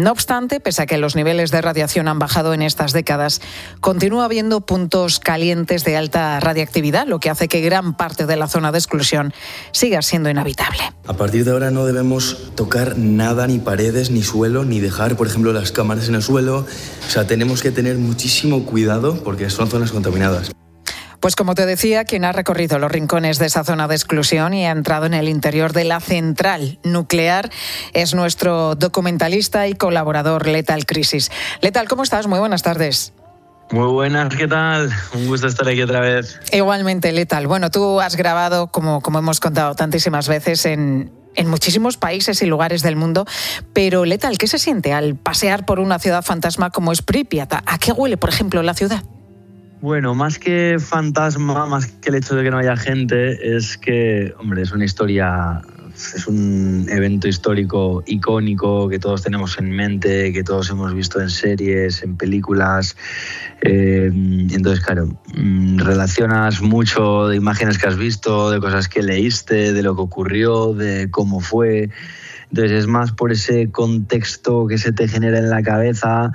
No obstante, pese a que los niveles de radiación han bajado en estas décadas, continúa habiendo puntos calientes de alta radiactividad, lo que hace que gran parte de la zona de exclusión siga siendo inhabitable. A partir de ahora no debemos tocar nada, ni paredes, ni suelo, ni dejar, por ejemplo, las cámaras en el suelo. O sea, tenemos que tener muchísimo cuidado porque son zonas contaminadas. Pues como te decía, quien ha recorrido los rincones de esa zona de exclusión y ha entrado en el interior de la central nuclear es nuestro documentalista y colaborador Lethal Crisis. Lethal, ¿cómo estás? Muy buenas tardes. Muy buenas, ¿qué tal? Un gusto estar aquí otra vez. Igualmente, Lethal. Bueno, tú has grabado, como, como hemos contado tantísimas veces, en, en muchísimos países y lugares del mundo, pero Lethal, ¿qué se siente al pasear por una ciudad fantasma como es Pripyat? ¿A qué huele, por ejemplo, la ciudad? Bueno, más que fantasma, más que el hecho de que no haya gente, es que, hombre, es una historia, es un evento histórico icónico que todos tenemos en mente, que todos hemos visto en series, en películas. Eh, entonces, claro, relacionas mucho de imágenes que has visto, de cosas que leíste, de lo que ocurrió, de cómo fue. Entonces es más por ese contexto que se te genera en la cabeza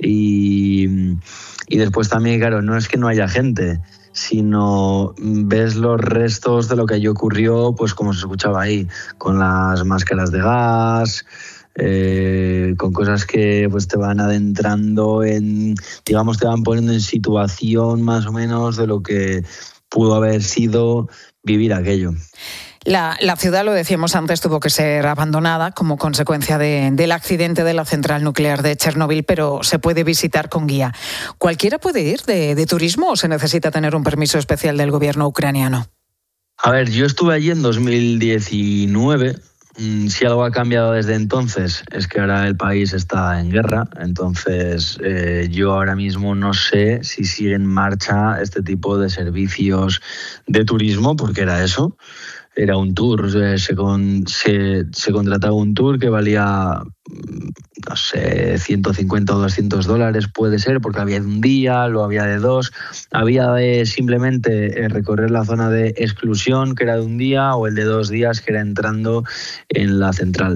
y, y después también, claro, no es que no haya gente, sino ves los restos de lo que allí ocurrió, pues como se escuchaba ahí, con las máscaras de gas, eh, con cosas que pues te van adentrando en, digamos, te van poniendo en situación más o menos de lo que pudo haber sido vivir aquello. La, la ciudad, lo decíamos antes, tuvo que ser abandonada como consecuencia de, del accidente de la central nuclear de Chernóbil, pero se puede visitar con guía. ¿Cualquiera puede ir de, de turismo o se necesita tener un permiso especial del gobierno ucraniano? A ver, yo estuve allí en dos mil diecinueve. Si algo ha cambiado desde entonces es que ahora el país está en guerra, entonces eh, yo ahora mismo no sé si sigue en marcha este tipo de servicios de turismo, porque era eso. Era un tour, se, con, se, se contrataba un tour que valía, no sé, ciento cincuenta o doscientos dólares puede ser, porque había de un día, lo había de dos, había de simplemente recorrer la zona de exclusión, que era de un día, o el de dos días, que era entrando en la central.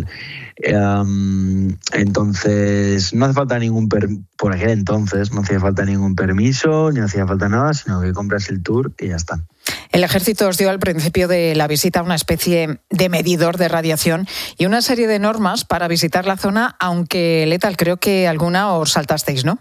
Um, entonces no hace falta ningún per- por aquel entonces no hacía falta ningún permiso ni hacía falta nada, sino que compras el tour y ya está. El ejército os dio al principio de la visita una especie de medidor de radiación y una serie de normas para visitar la zona, aunque Lethal, creo que alguna os saltasteis, ¿no?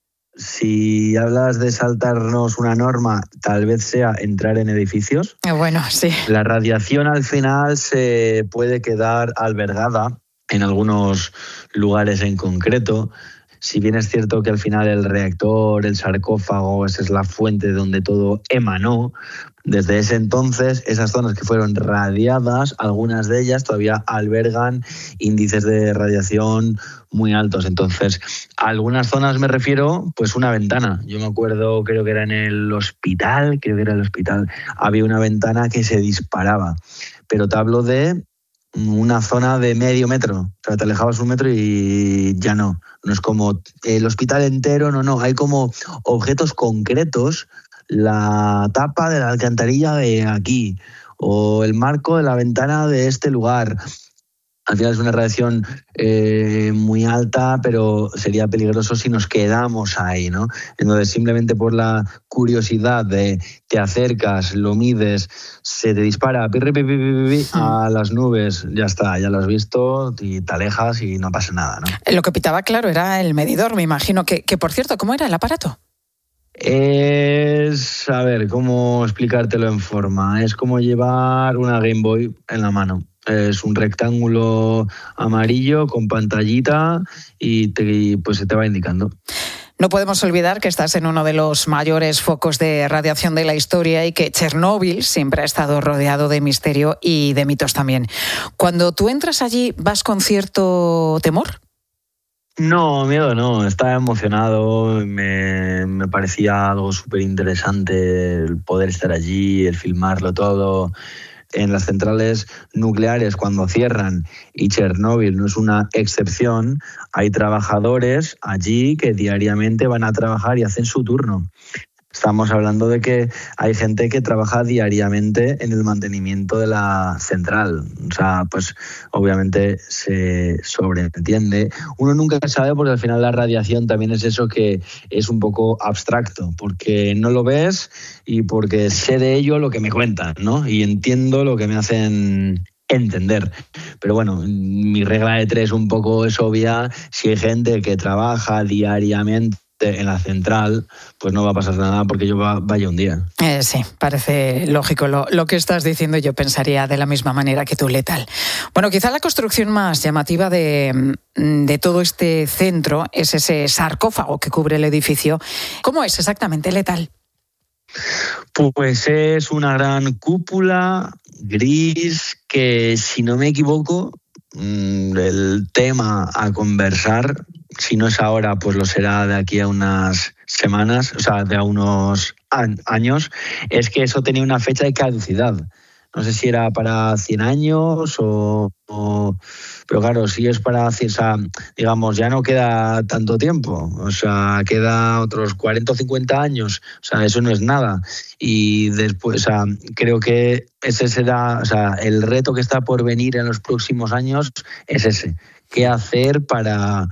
Si hablas de saltarnos una norma, tal vez sea entrar en edificios. Bueno, sí. La radiación al final se puede quedar albergada en algunos lugares en concreto. Si bien es cierto que al final el reactor, el sarcófago, esa es la fuente de donde todo emanó, desde ese entonces esas zonas que fueron radiadas, algunas de ellas todavía albergan índices de radiación muy altos. Entonces, a algunas zonas me refiero, pues una ventana. Yo me acuerdo, creo que era en el hospital, creo que era el hospital, había una ventana que se disparaba. Pero te hablo de una zona de medio metro, o sea, te alejabas un metro y ya no. No es como el hospital entero, no, no. Hay como objetos concretos, la tapa de la alcantarilla de aquí o el marco de la ventana de este lugar. Al final es una radiación eh, muy alta, pero sería peligroso si nos quedamos ahí, ¿no? Entonces, simplemente por la curiosidad de te acercas, lo mides, se te dispara pi, pi, pi, pi, pi, a las nubes, ya está, ya lo has visto y te alejas y no pasa nada, ¿no? Lo que pitaba, claro, era el medidor, me imagino. Que, que por cierto, ¿cómo era el aparato? Es, a ver, ¿cómo explicártelo en forma? Es como llevar una Game Boy en la mano. Es un rectángulo amarillo con pantallita y, te, y pues se te va indicando. No podemos olvidar que estás en uno de los mayores focos de radiación de la historia y que Chernóbil siempre ha estado rodeado de misterio y de mitos también. Cuando tú entras allí, ¿vas con cierto temor? No, miedo no, estaba emocionado, me, me parecía algo súper interesante el poder estar allí, el filmarlo todo. En las centrales nucleares, cuando cierran, y Chernóbil no es una excepción, hay trabajadores allí que diariamente van a trabajar y hacen su turno. Estamos hablando de que hay gente que trabaja diariamente en el mantenimiento de la central. O sea, pues obviamente se sobreentiende. Uno nunca sabe porque al final la radiación también es eso que es un poco abstracto, porque no lo ves y porque sé de ello lo que me cuentan, ¿no? Y entiendo lo que me hacen entender. Pero bueno, mi regla de tres un poco es obvia. Si hay gente que trabaja diariamente en la central, pues no va a pasar nada porque yo va, vaya un día. Eh, sí, parece lógico lo, lo que estás diciendo. Yo pensaría de la misma manera que tú, Letal. Bueno, quizá la construcción más llamativa de, de todo este centro es ese sarcófago que cubre el edificio. ¿Cómo es exactamente, Letal? Pues es una gran cúpula gris que, si no me equivoco, el tema a conversar, si no es ahora, pues lo será de aquí a unas semanas, o sea, de a unos años, es que eso tenía una fecha de caducidad. No sé si era para cien años o... o pero claro, si es para, o sea, digamos, ya no queda tanto tiempo, o sea, queda otros cuarenta o cincuenta años, o sea, eso no es nada. Y después, o sea, creo que ese será, o sea, el reto que está por venir en los próximos años es ese. ¿Qué hacer para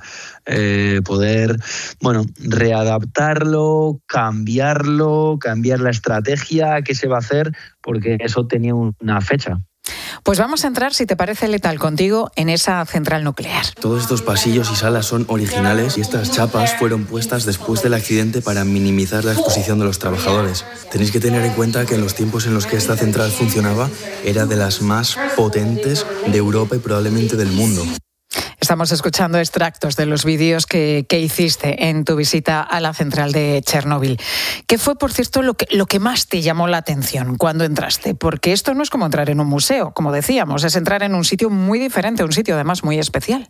eh, poder, bueno, readaptarlo, cambiarlo, cambiar la estrategia? ¿Qué se va a hacer? Porque eso tenía una fecha. Pues vamos a entrar, si te parece, Letal, contigo en esa central nuclear. Todos estos pasillos y salas son originales y estas chapas fueron puestas después del accidente para minimizar la exposición de los trabajadores. Tenéis que tener en cuenta que en los tiempos en los que esta central funcionaba era de las más potentes de Europa y probablemente del mundo. Estamos escuchando extractos de los vídeos que, que hiciste en tu visita a la central de Chernóbil. ¿Qué fue, por cierto, lo que, lo que más te llamó la atención cuando entraste? Porque esto no es como entrar en un museo, como decíamos, es entrar en un sitio muy diferente, un sitio además muy especial.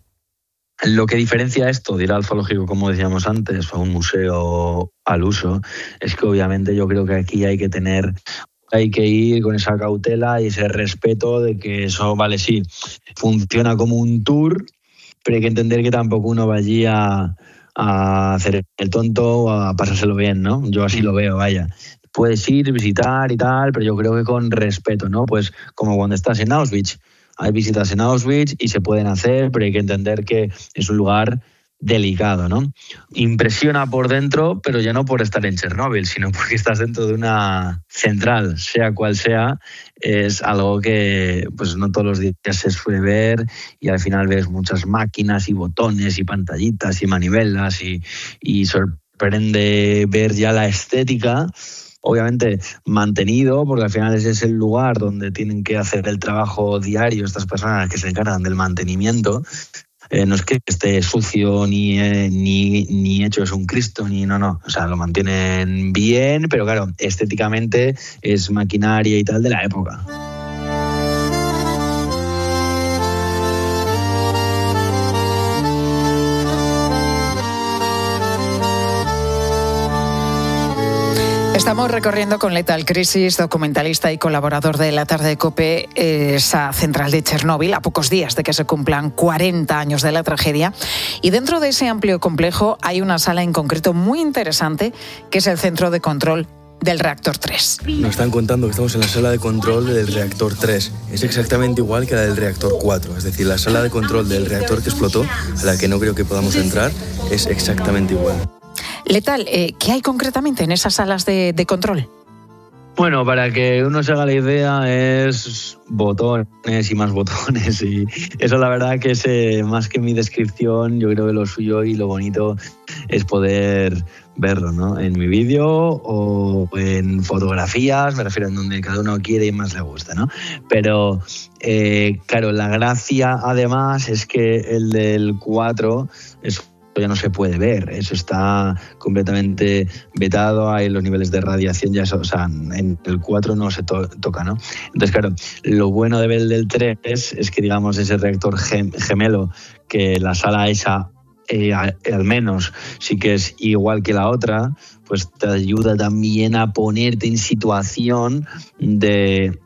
Lo que diferencia esto de ir al zoológico, como decíamos antes, o a un museo al uso, es que obviamente yo creo que aquí hay que tener... Hay que ir con esa cautela y ese respeto de que eso, vale, sí, funciona como un tour, pero hay que entender que tampoco uno va allí a, a hacer el tonto o a pasárselo bien, ¿no? Yo así lo veo, vaya. Puedes ir, visitar y tal, pero yo creo que con respeto, ¿no? Pues como cuando estás en Auschwitz. Hay visitas en Auschwitz y se pueden hacer, pero hay que entender que es un lugar delicado, ¿no? Impresiona por dentro, pero ya no por estar en Chernóbil, sino porque estás dentro de una central, sea cual sea, es algo que pues no todos los días se suele ver y al final ves muchas máquinas y botones y pantallitas y manivelas y, y sorprende ver ya la estética, obviamente mantenido, porque al final ese es el lugar donde tienen que hacer el trabajo diario estas personas que se encargan del mantenimiento. Eh, no es que esté sucio ni, eh, ni, ni hecho es un Cristo, ni no, no. O sea, lo mantienen bien, pero claro, estéticamente es maquinaria y tal de la época. Estamos recorriendo con Letal Crisis, documentalista y colaborador de La Tarde de COPE, esa central de Chernóbil, a pocos días de que se cumplan cuarenta años de la tragedia. Y dentro de ese amplio complejo hay una sala en concreto muy interesante, que es el centro de control del reactor tres. Nos están contando que estamos en la sala de control del reactor tres. Es exactamente igual que la del reactor cuatro. Es decir, la sala de control del reactor que explotó, a la que no creo que podamos entrar, es exactamente igual. Letal, eh, ¿qué hay concretamente en esas salas de, de control? Bueno, para que uno se haga la idea, es botones y más botones. Y eso, la verdad, que es eh, más que mi descripción. Yo creo que lo suyo y lo bonito es poder verlo, ¿no? En mi vídeo o en fotografías, me refiero en donde cada uno quiere y más le gusta, ¿no? Pero, eh, claro, la gracia, además, es que el del cuatro es ya no se puede ver, eso está completamente vetado, hay los niveles de radiación, ya eso, o sea, en el cuatro no se to- toca, ¿no? Entonces, claro, lo bueno de ver el del tres es que, digamos, ese reactor gem- gemelo, que la sala esa, eh, al menos, sí que es igual que la otra, pues te ayuda también a ponerte en situación de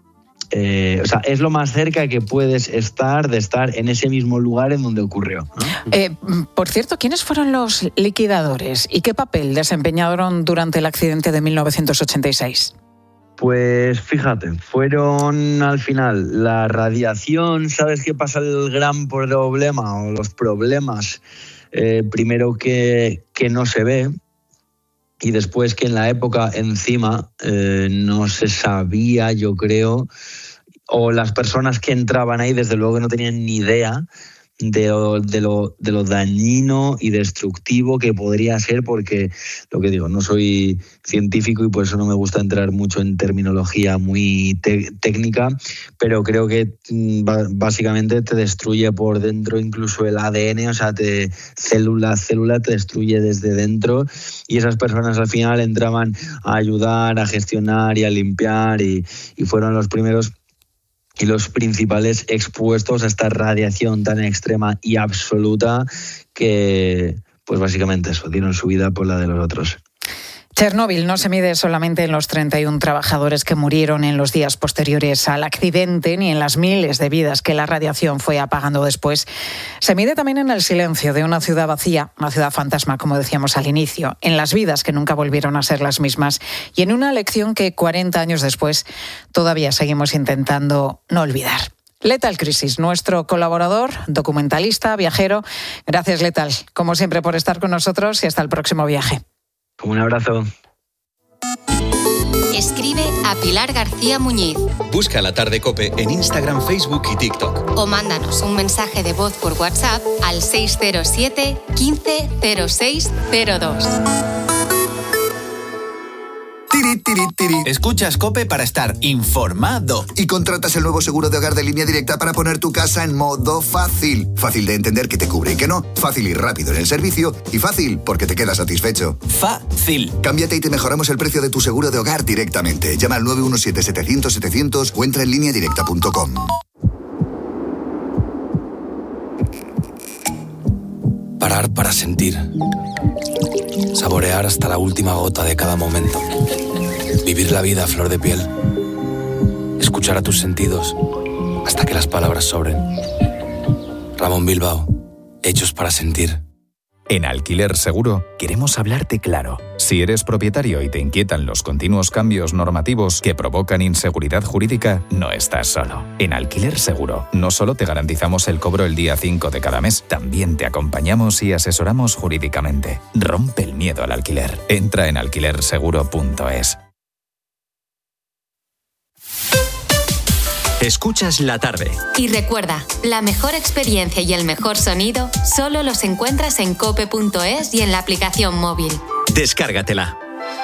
Eh, o sea, es lo más cerca que puedes estar de estar en ese mismo lugar en donde ocurrió, ¿no? Eh, por cierto, ¿quiénes fueron los liquidadores y qué papel desempeñaron durante el accidente de mil novecientos ochenta y seis? Pues fíjate, fueron al final la radiación. ¿Sabes qué pasa? El gran problema o los problemas, eh, primero que, que no se ve, y después que en la época encima eh, no se sabía, yo creo, o las personas que entraban ahí desde luego no tenían ni idea de lo, de lo, de lo dañino y destructivo que podría ser, porque lo que digo, no soy científico y por eso no me gusta entrar mucho en terminología muy te- técnica, pero creo que básicamente te destruye por dentro incluso el A D N, o sea, te, célula a célula te destruye desde dentro, y esas personas al final entraban a ayudar, a gestionar y a limpiar, y, y fueron los primeros y los principales expuestos a esta radiación tan extrema y absoluta que, pues básicamente eso, dieron su vida por la de los otros. Chernóbil no se mide solamente en los treinta y uno trabajadores que murieron en los días posteriores al accidente, ni en las miles de vidas que la radiación fue apagando después. Se mide también en el silencio de una ciudad vacía, una ciudad fantasma, como decíamos al inicio, en las vidas que nunca volvieron a ser las mismas y en una lección que cuarenta años después todavía seguimos intentando no olvidar. Lethal Crisis, nuestro colaborador, documentalista, viajero. Gracias, Lethal, como siempre, por estar con nosotros y hasta el próximo viaje. Un abrazo. Escribe a Pilar García Muñiz. Busca La Tarde COPE en Instagram, Facebook y TikTok. O mándanos un mensaje de voz por WhatsApp al seis cero siete, quince, cero seis cero dos. Tiri, tiri, tiri. Escuchas COPE para estar informado. Y contratas el nuevo seguro de hogar de Línea Directa para poner tu casa en modo fácil. Fácil de entender que te cubre y que no. Fácil y rápido en el servicio. Y fácil porque te quedas satisfecho. Fácil. Cámbiate y te mejoramos el precio de tu seguro de hogar directamente. Llama al nueve uno siete, setecientos, setecientos o entra en línea directa punto com. Parar para sentir. Saborear hasta la última gota de cada momento. Vivir la vida a flor de piel. Escuchar a tus sentidos hasta que las palabras sobren. Ramón Bilbao, hechos para sentir. En Alquiler Seguro queremos hablarte claro. Si eres propietario y te inquietan los continuos cambios normativos que provocan inseguridad jurídica, no estás solo. En Alquiler Seguro no solo te garantizamos el cobro el día cinco de cada mes, también te acompañamos y asesoramos jurídicamente. Rompe el miedo al alquiler. Entra en alquiler seguro punto es. Escuchas La Tarde. Y recuerda, la mejor experiencia y el mejor sonido solo los encuentras en cope punto es y en la aplicación móvil. Descárgatela.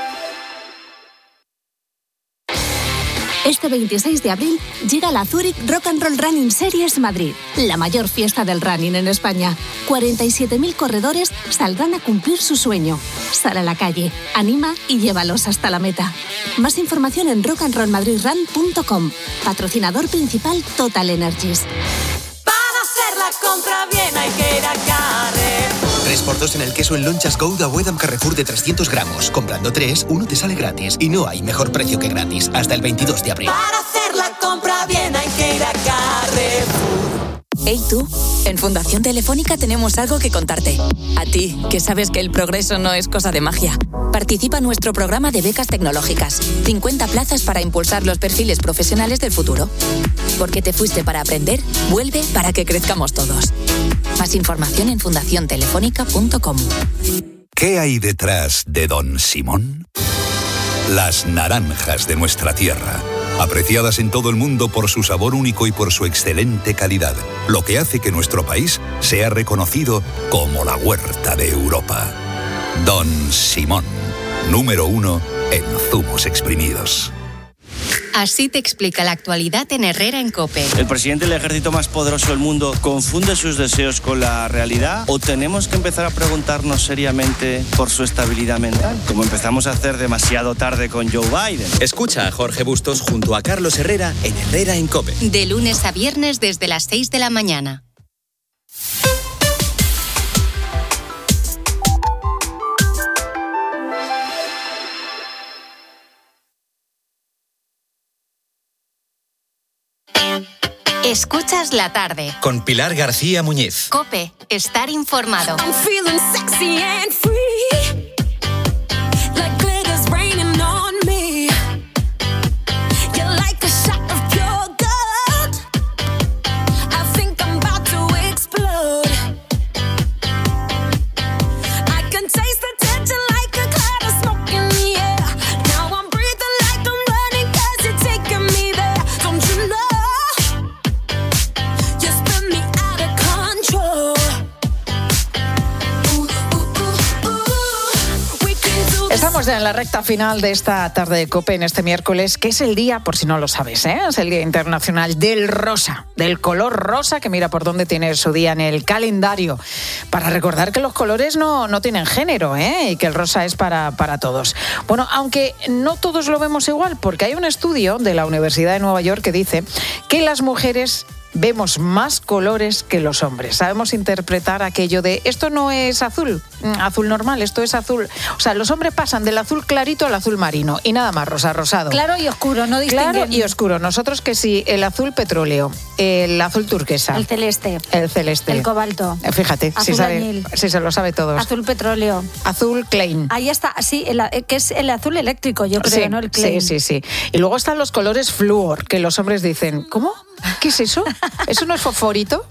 Este veintiséis de abril llega la Zurich Rock and Roll Running Series Madrid, la mayor fiesta del running en España. cuarenta y siete mil corredores saldrán a cumplir su sueño. Sal a la calle, anima y llévalos hasta la meta. Más información en rock and roll madrid run punto com. Patrocinador principal Total Energies. Para hacer la compra bien hay que ir a Carrefour. tres por dos en el queso en lonchas Gouda Wedam Carrefour de trescientos gramos. Comprando tres, uno te sale gratis. Y no hay mejor precio que gratis. Hasta el veintidós de abril. Para hacer la compra bien hay que ir a Carrefour. Hey tú, en Fundación Telefónica tenemos algo que contarte. A ti, que sabes que el progreso no es cosa de magia. Participa en nuestro programa de becas tecnológicas. cincuenta plazas para impulsar los perfiles profesionales del futuro. Porque te fuiste para aprender, vuelve para que crezcamos todos. Más información en fundación telefónica punto com. ¿Qué hay detrás de Don Simón? Las naranjas de nuestra tierra, apreciadas en todo el mundo por su sabor único y por su excelente calidad, lo que hace que nuestro país sea reconocido como la huerta de Europa. Don Simón, número uno en zumos exprimidos. Así te explica la actualidad en Herrera en COPE. ¿El presidente del ejército más poderoso del mundo confunde sus deseos con la realidad? ¿O tenemos que empezar a preguntarnos seriamente por su estabilidad mental? Como empezamos a hacer demasiado tarde con Joe Biden. Escucha a Jorge Bustos junto a Carlos Herrera en Herrera en COPE. De lunes a viernes desde las seis de la mañana. Escuchas la tarde. Con Pilar García Muñiz. COPE. Estar informado. I'm feeling sexy and free. Like glitter's raining on me. You're like a shot of pure gold. I think I'm about to explode. I can taste the tension like a cloud of smoke in the air. Now I'm breathing like I'm running 'cause you're taking me there. Don't you know? You spin me out of control. Estamos ya en la recta final de esta tarde de COPE en este miércoles, que es el día, por si no lo sabes, ¿eh? Es el Día Internacional del Rosa, del color rosa, que mira por dónde tiene su día en el calendario, para recordar que los colores no, no tienen género, ¿eh? Y que el rosa es para, para todos. Bueno, aunque no todos lo vemos igual, porque hay un estudio de la Universidad de Nueva York que dice que las mujeres vemos más colores que los hombres. Sabemos interpretar aquello de esto no es azul, azul normal, esto es azul. O sea, los hombres pasan del azul clarito al azul marino y nada más, rosa, rosado. Claro y oscuro, no distinguen. Claro y oscuro. Nosotros que sí, el azul petróleo, el azul turquesa. El celeste. El celeste. El cobalto. Fíjate, si, Azul sabe, añil. si se lo sabe todos. Azul petróleo. Azul Klein. Ahí está, sí, el, que es el azul eléctrico, yo creo, sí, ¿no? El Klein. Sí, sí, sí. Y luego están los colores flúor, que los hombres dicen, ¿cómo? ¿Qué es eso? ¿Eso no es fosforito?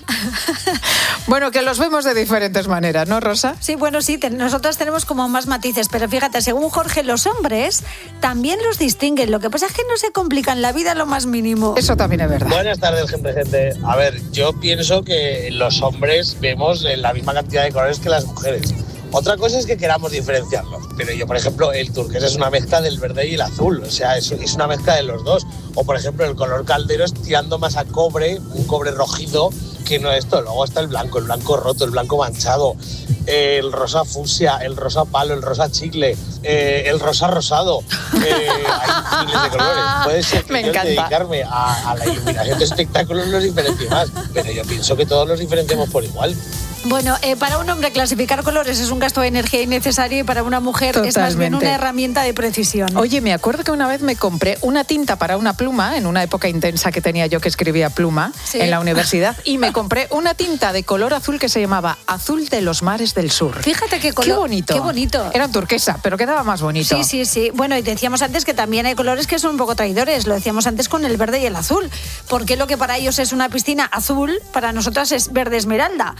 Bueno, que los vemos de diferentes maneras, ¿no, Rosa? Sí, bueno, sí, te, nosotros tenemos como más matices, pero fíjate, según Jorge, los hombres también los distinguen. Lo que pasa es que no se complican la vida lo más mínimo. Eso también es verdad. Buenas tardes, gente, gente. A ver, yo pienso que los hombres vemos la misma cantidad de colores que las mujeres. Otra cosa es que queramos diferenciarlos, pero yo, por ejemplo, el turquesa es una mezcla del verde y el azul, o sea, es, es una mezcla de los dos. O, por ejemplo, el color caldero es tirando más a cobre, un cobre rojizo, que no esto. Luego está el blanco, el blanco roto, el blanco manchado, eh, el rosa fucsia, el rosa palo, el rosa chicle, eh, el rosa rosado. Eh, hay miles de colores. Puede ser que Me yo encanta. dedicarme a, a la iluminación de espectáculos los diferencie más, pero yo pienso que todos los diferenciamos por igual. Bueno, eh, para un hombre clasificar colores es un gasto de energía innecesario y para una mujer Totalmente. es más bien una herramienta de precisión. Oye, me acuerdo que una vez me compré una tinta para una pluma, en una época intensa que tenía yo que escribía pluma Sí. en la universidad, y me compré una tinta de color azul que se llamaba Azul de los Mares del Sur. Fíjate qué color. Qué bonito. Qué bonito. Era turquesa, pero quedaba más bonito. Sí, sí, sí. Bueno, y decíamos antes que también hay colores que son un poco traidores. Lo decíamos antes con el verde y el azul. Porque lo que para ellos es una piscina azul, para nosotras es verde esmeralda.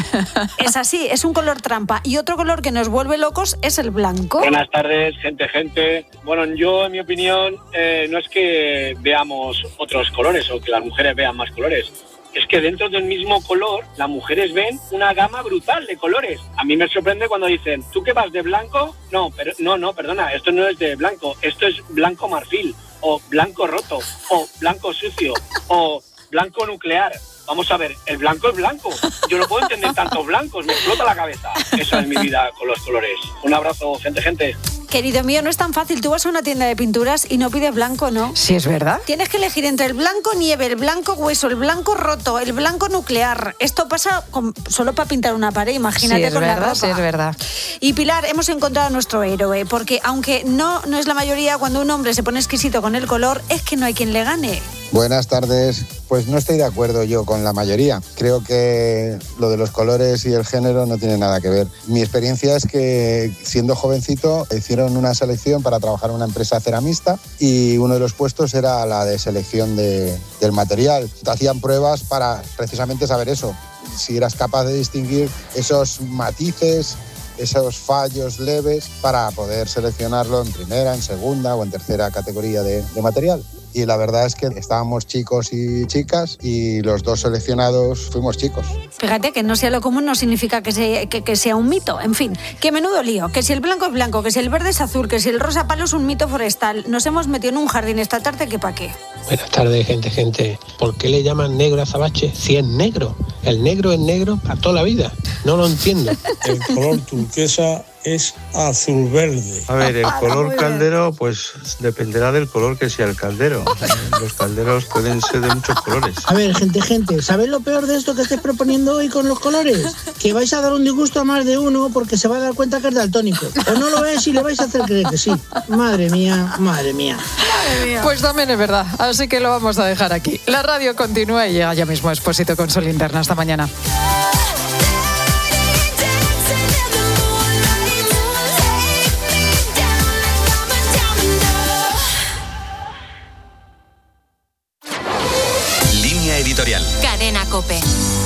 Es así, es un color trampa. Y otro color que nos vuelve locos es el blanco. Buenas tardes, gente, gente. Bueno, yo, en mi opinión, eh, no es que veamos otros colores o que las mujeres vean más colores. Es que dentro del mismo color, las mujeres ven una gama brutal de colores. A mí me sorprende cuando dicen, ¿tú qué vas de blanco? No, pero no, no, perdona, esto no es de blanco, esto es blanco marfil, o blanco roto, o blanco sucio, o blanco nuclear. Vamos a ver, el blanco es blanco. Yo no puedo entender tantos blancos, me explota la cabeza. Eso es mi vida con los colores. Un abrazo, gente, gente. Querido mío, no es tan fácil. Tú vas a una tienda de pinturas y no pides blanco, ¿no? Sí, es verdad. Tienes que elegir entre el blanco nieve, el blanco hueso, el blanco roto, el blanco nuclear. Esto pasa con, solo para pintar una pared, imagínate Sí, es con verdad, la ropa. sí, es verdad. Y Pilar, hemos encontrado a nuestro héroe, porque aunque no, no es la mayoría, cuando un hombre se pone exquisito con el color, es que no hay quien le gane. Buenas tardes. Pues no estoy de acuerdo yo con la mayoría. Creo que lo de los colores y el género no tiene nada que ver. Mi experiencia es que siendo jovencito hicieron una selección para trabajar en una empresa ceramista y uno de los puestos era la de selección de, del material. Hacían pruebas para precisamente saber eso, si eras capaz de distinguir esos matices, esos fallos leves para poder seleccionarlo en primera, en segunda o en tercera categoría de, de material. Y la verdad es que estábamos chicos y chicas y los dos seleccionados fuimos chicos. Fíjate que no sea lo común no significa que, se, que, que sea un mito. En fin, qué menudo lío. Que si el blanco es blanco, que si el verde es azul, que si el rosa palo es un mito forestal. Nos hemos metido en un jardín esta tarde que pa' qué. Buenas tardes, gente, gente. ¿Por qué le llaman negro a azabache si es negro? El negro es negro para toda la vida. No lo entiendo. El color turquesa es azul verde. A ver, el color caldero pues dependerá del color que sea el caldero. Los calderos pueden ser de muchos colores. A ver, gente, gente, ¿sabéis lo peor de esto que estáis proponiendo hoy con los colores? Que vais a dar un disgusto a más de uno porque se va a dar cuenta que es daltónico. O no lo es y le vais a hacer creer que sí. Madre mía, madre mía. Pues también es verdad, así que lo vamos a dejar aquí. La radio continúa y llega ya mismo Expósito con su linterna. Hasta mañana. Línea editorial. Cadena COPE.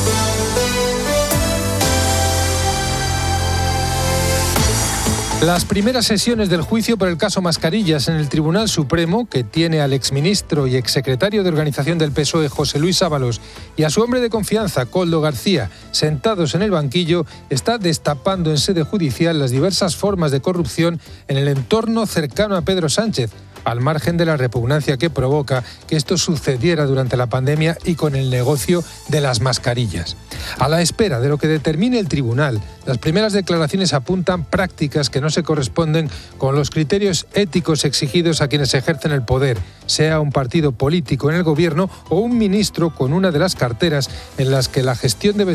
Las primeras sesiones del juicio por el caso Mascarillas en el Tribunal Supremo, que tiene al exministro y exsecretario de Organización del P S O E, José Luis Ábalos, y a su hombre de confianza, Koldo García, sentados en el banquillo, está destapando en sede judicial las diversas formas de corrupción en el entorno cercano a Pedro Sánchez, al margen de la repugnancia que provoca que esto sucediera durante la pandemia y con el negocio de las mascarillas. A la espera de lo que determine el tribunal, las primeras declaraciones apuntan prácticas que no se corresponden con los criterios éticos exigidos a quienes ejercen el poder, sea un partido político en el gobierno o un ministro con una de las carteras en las que la gestión debe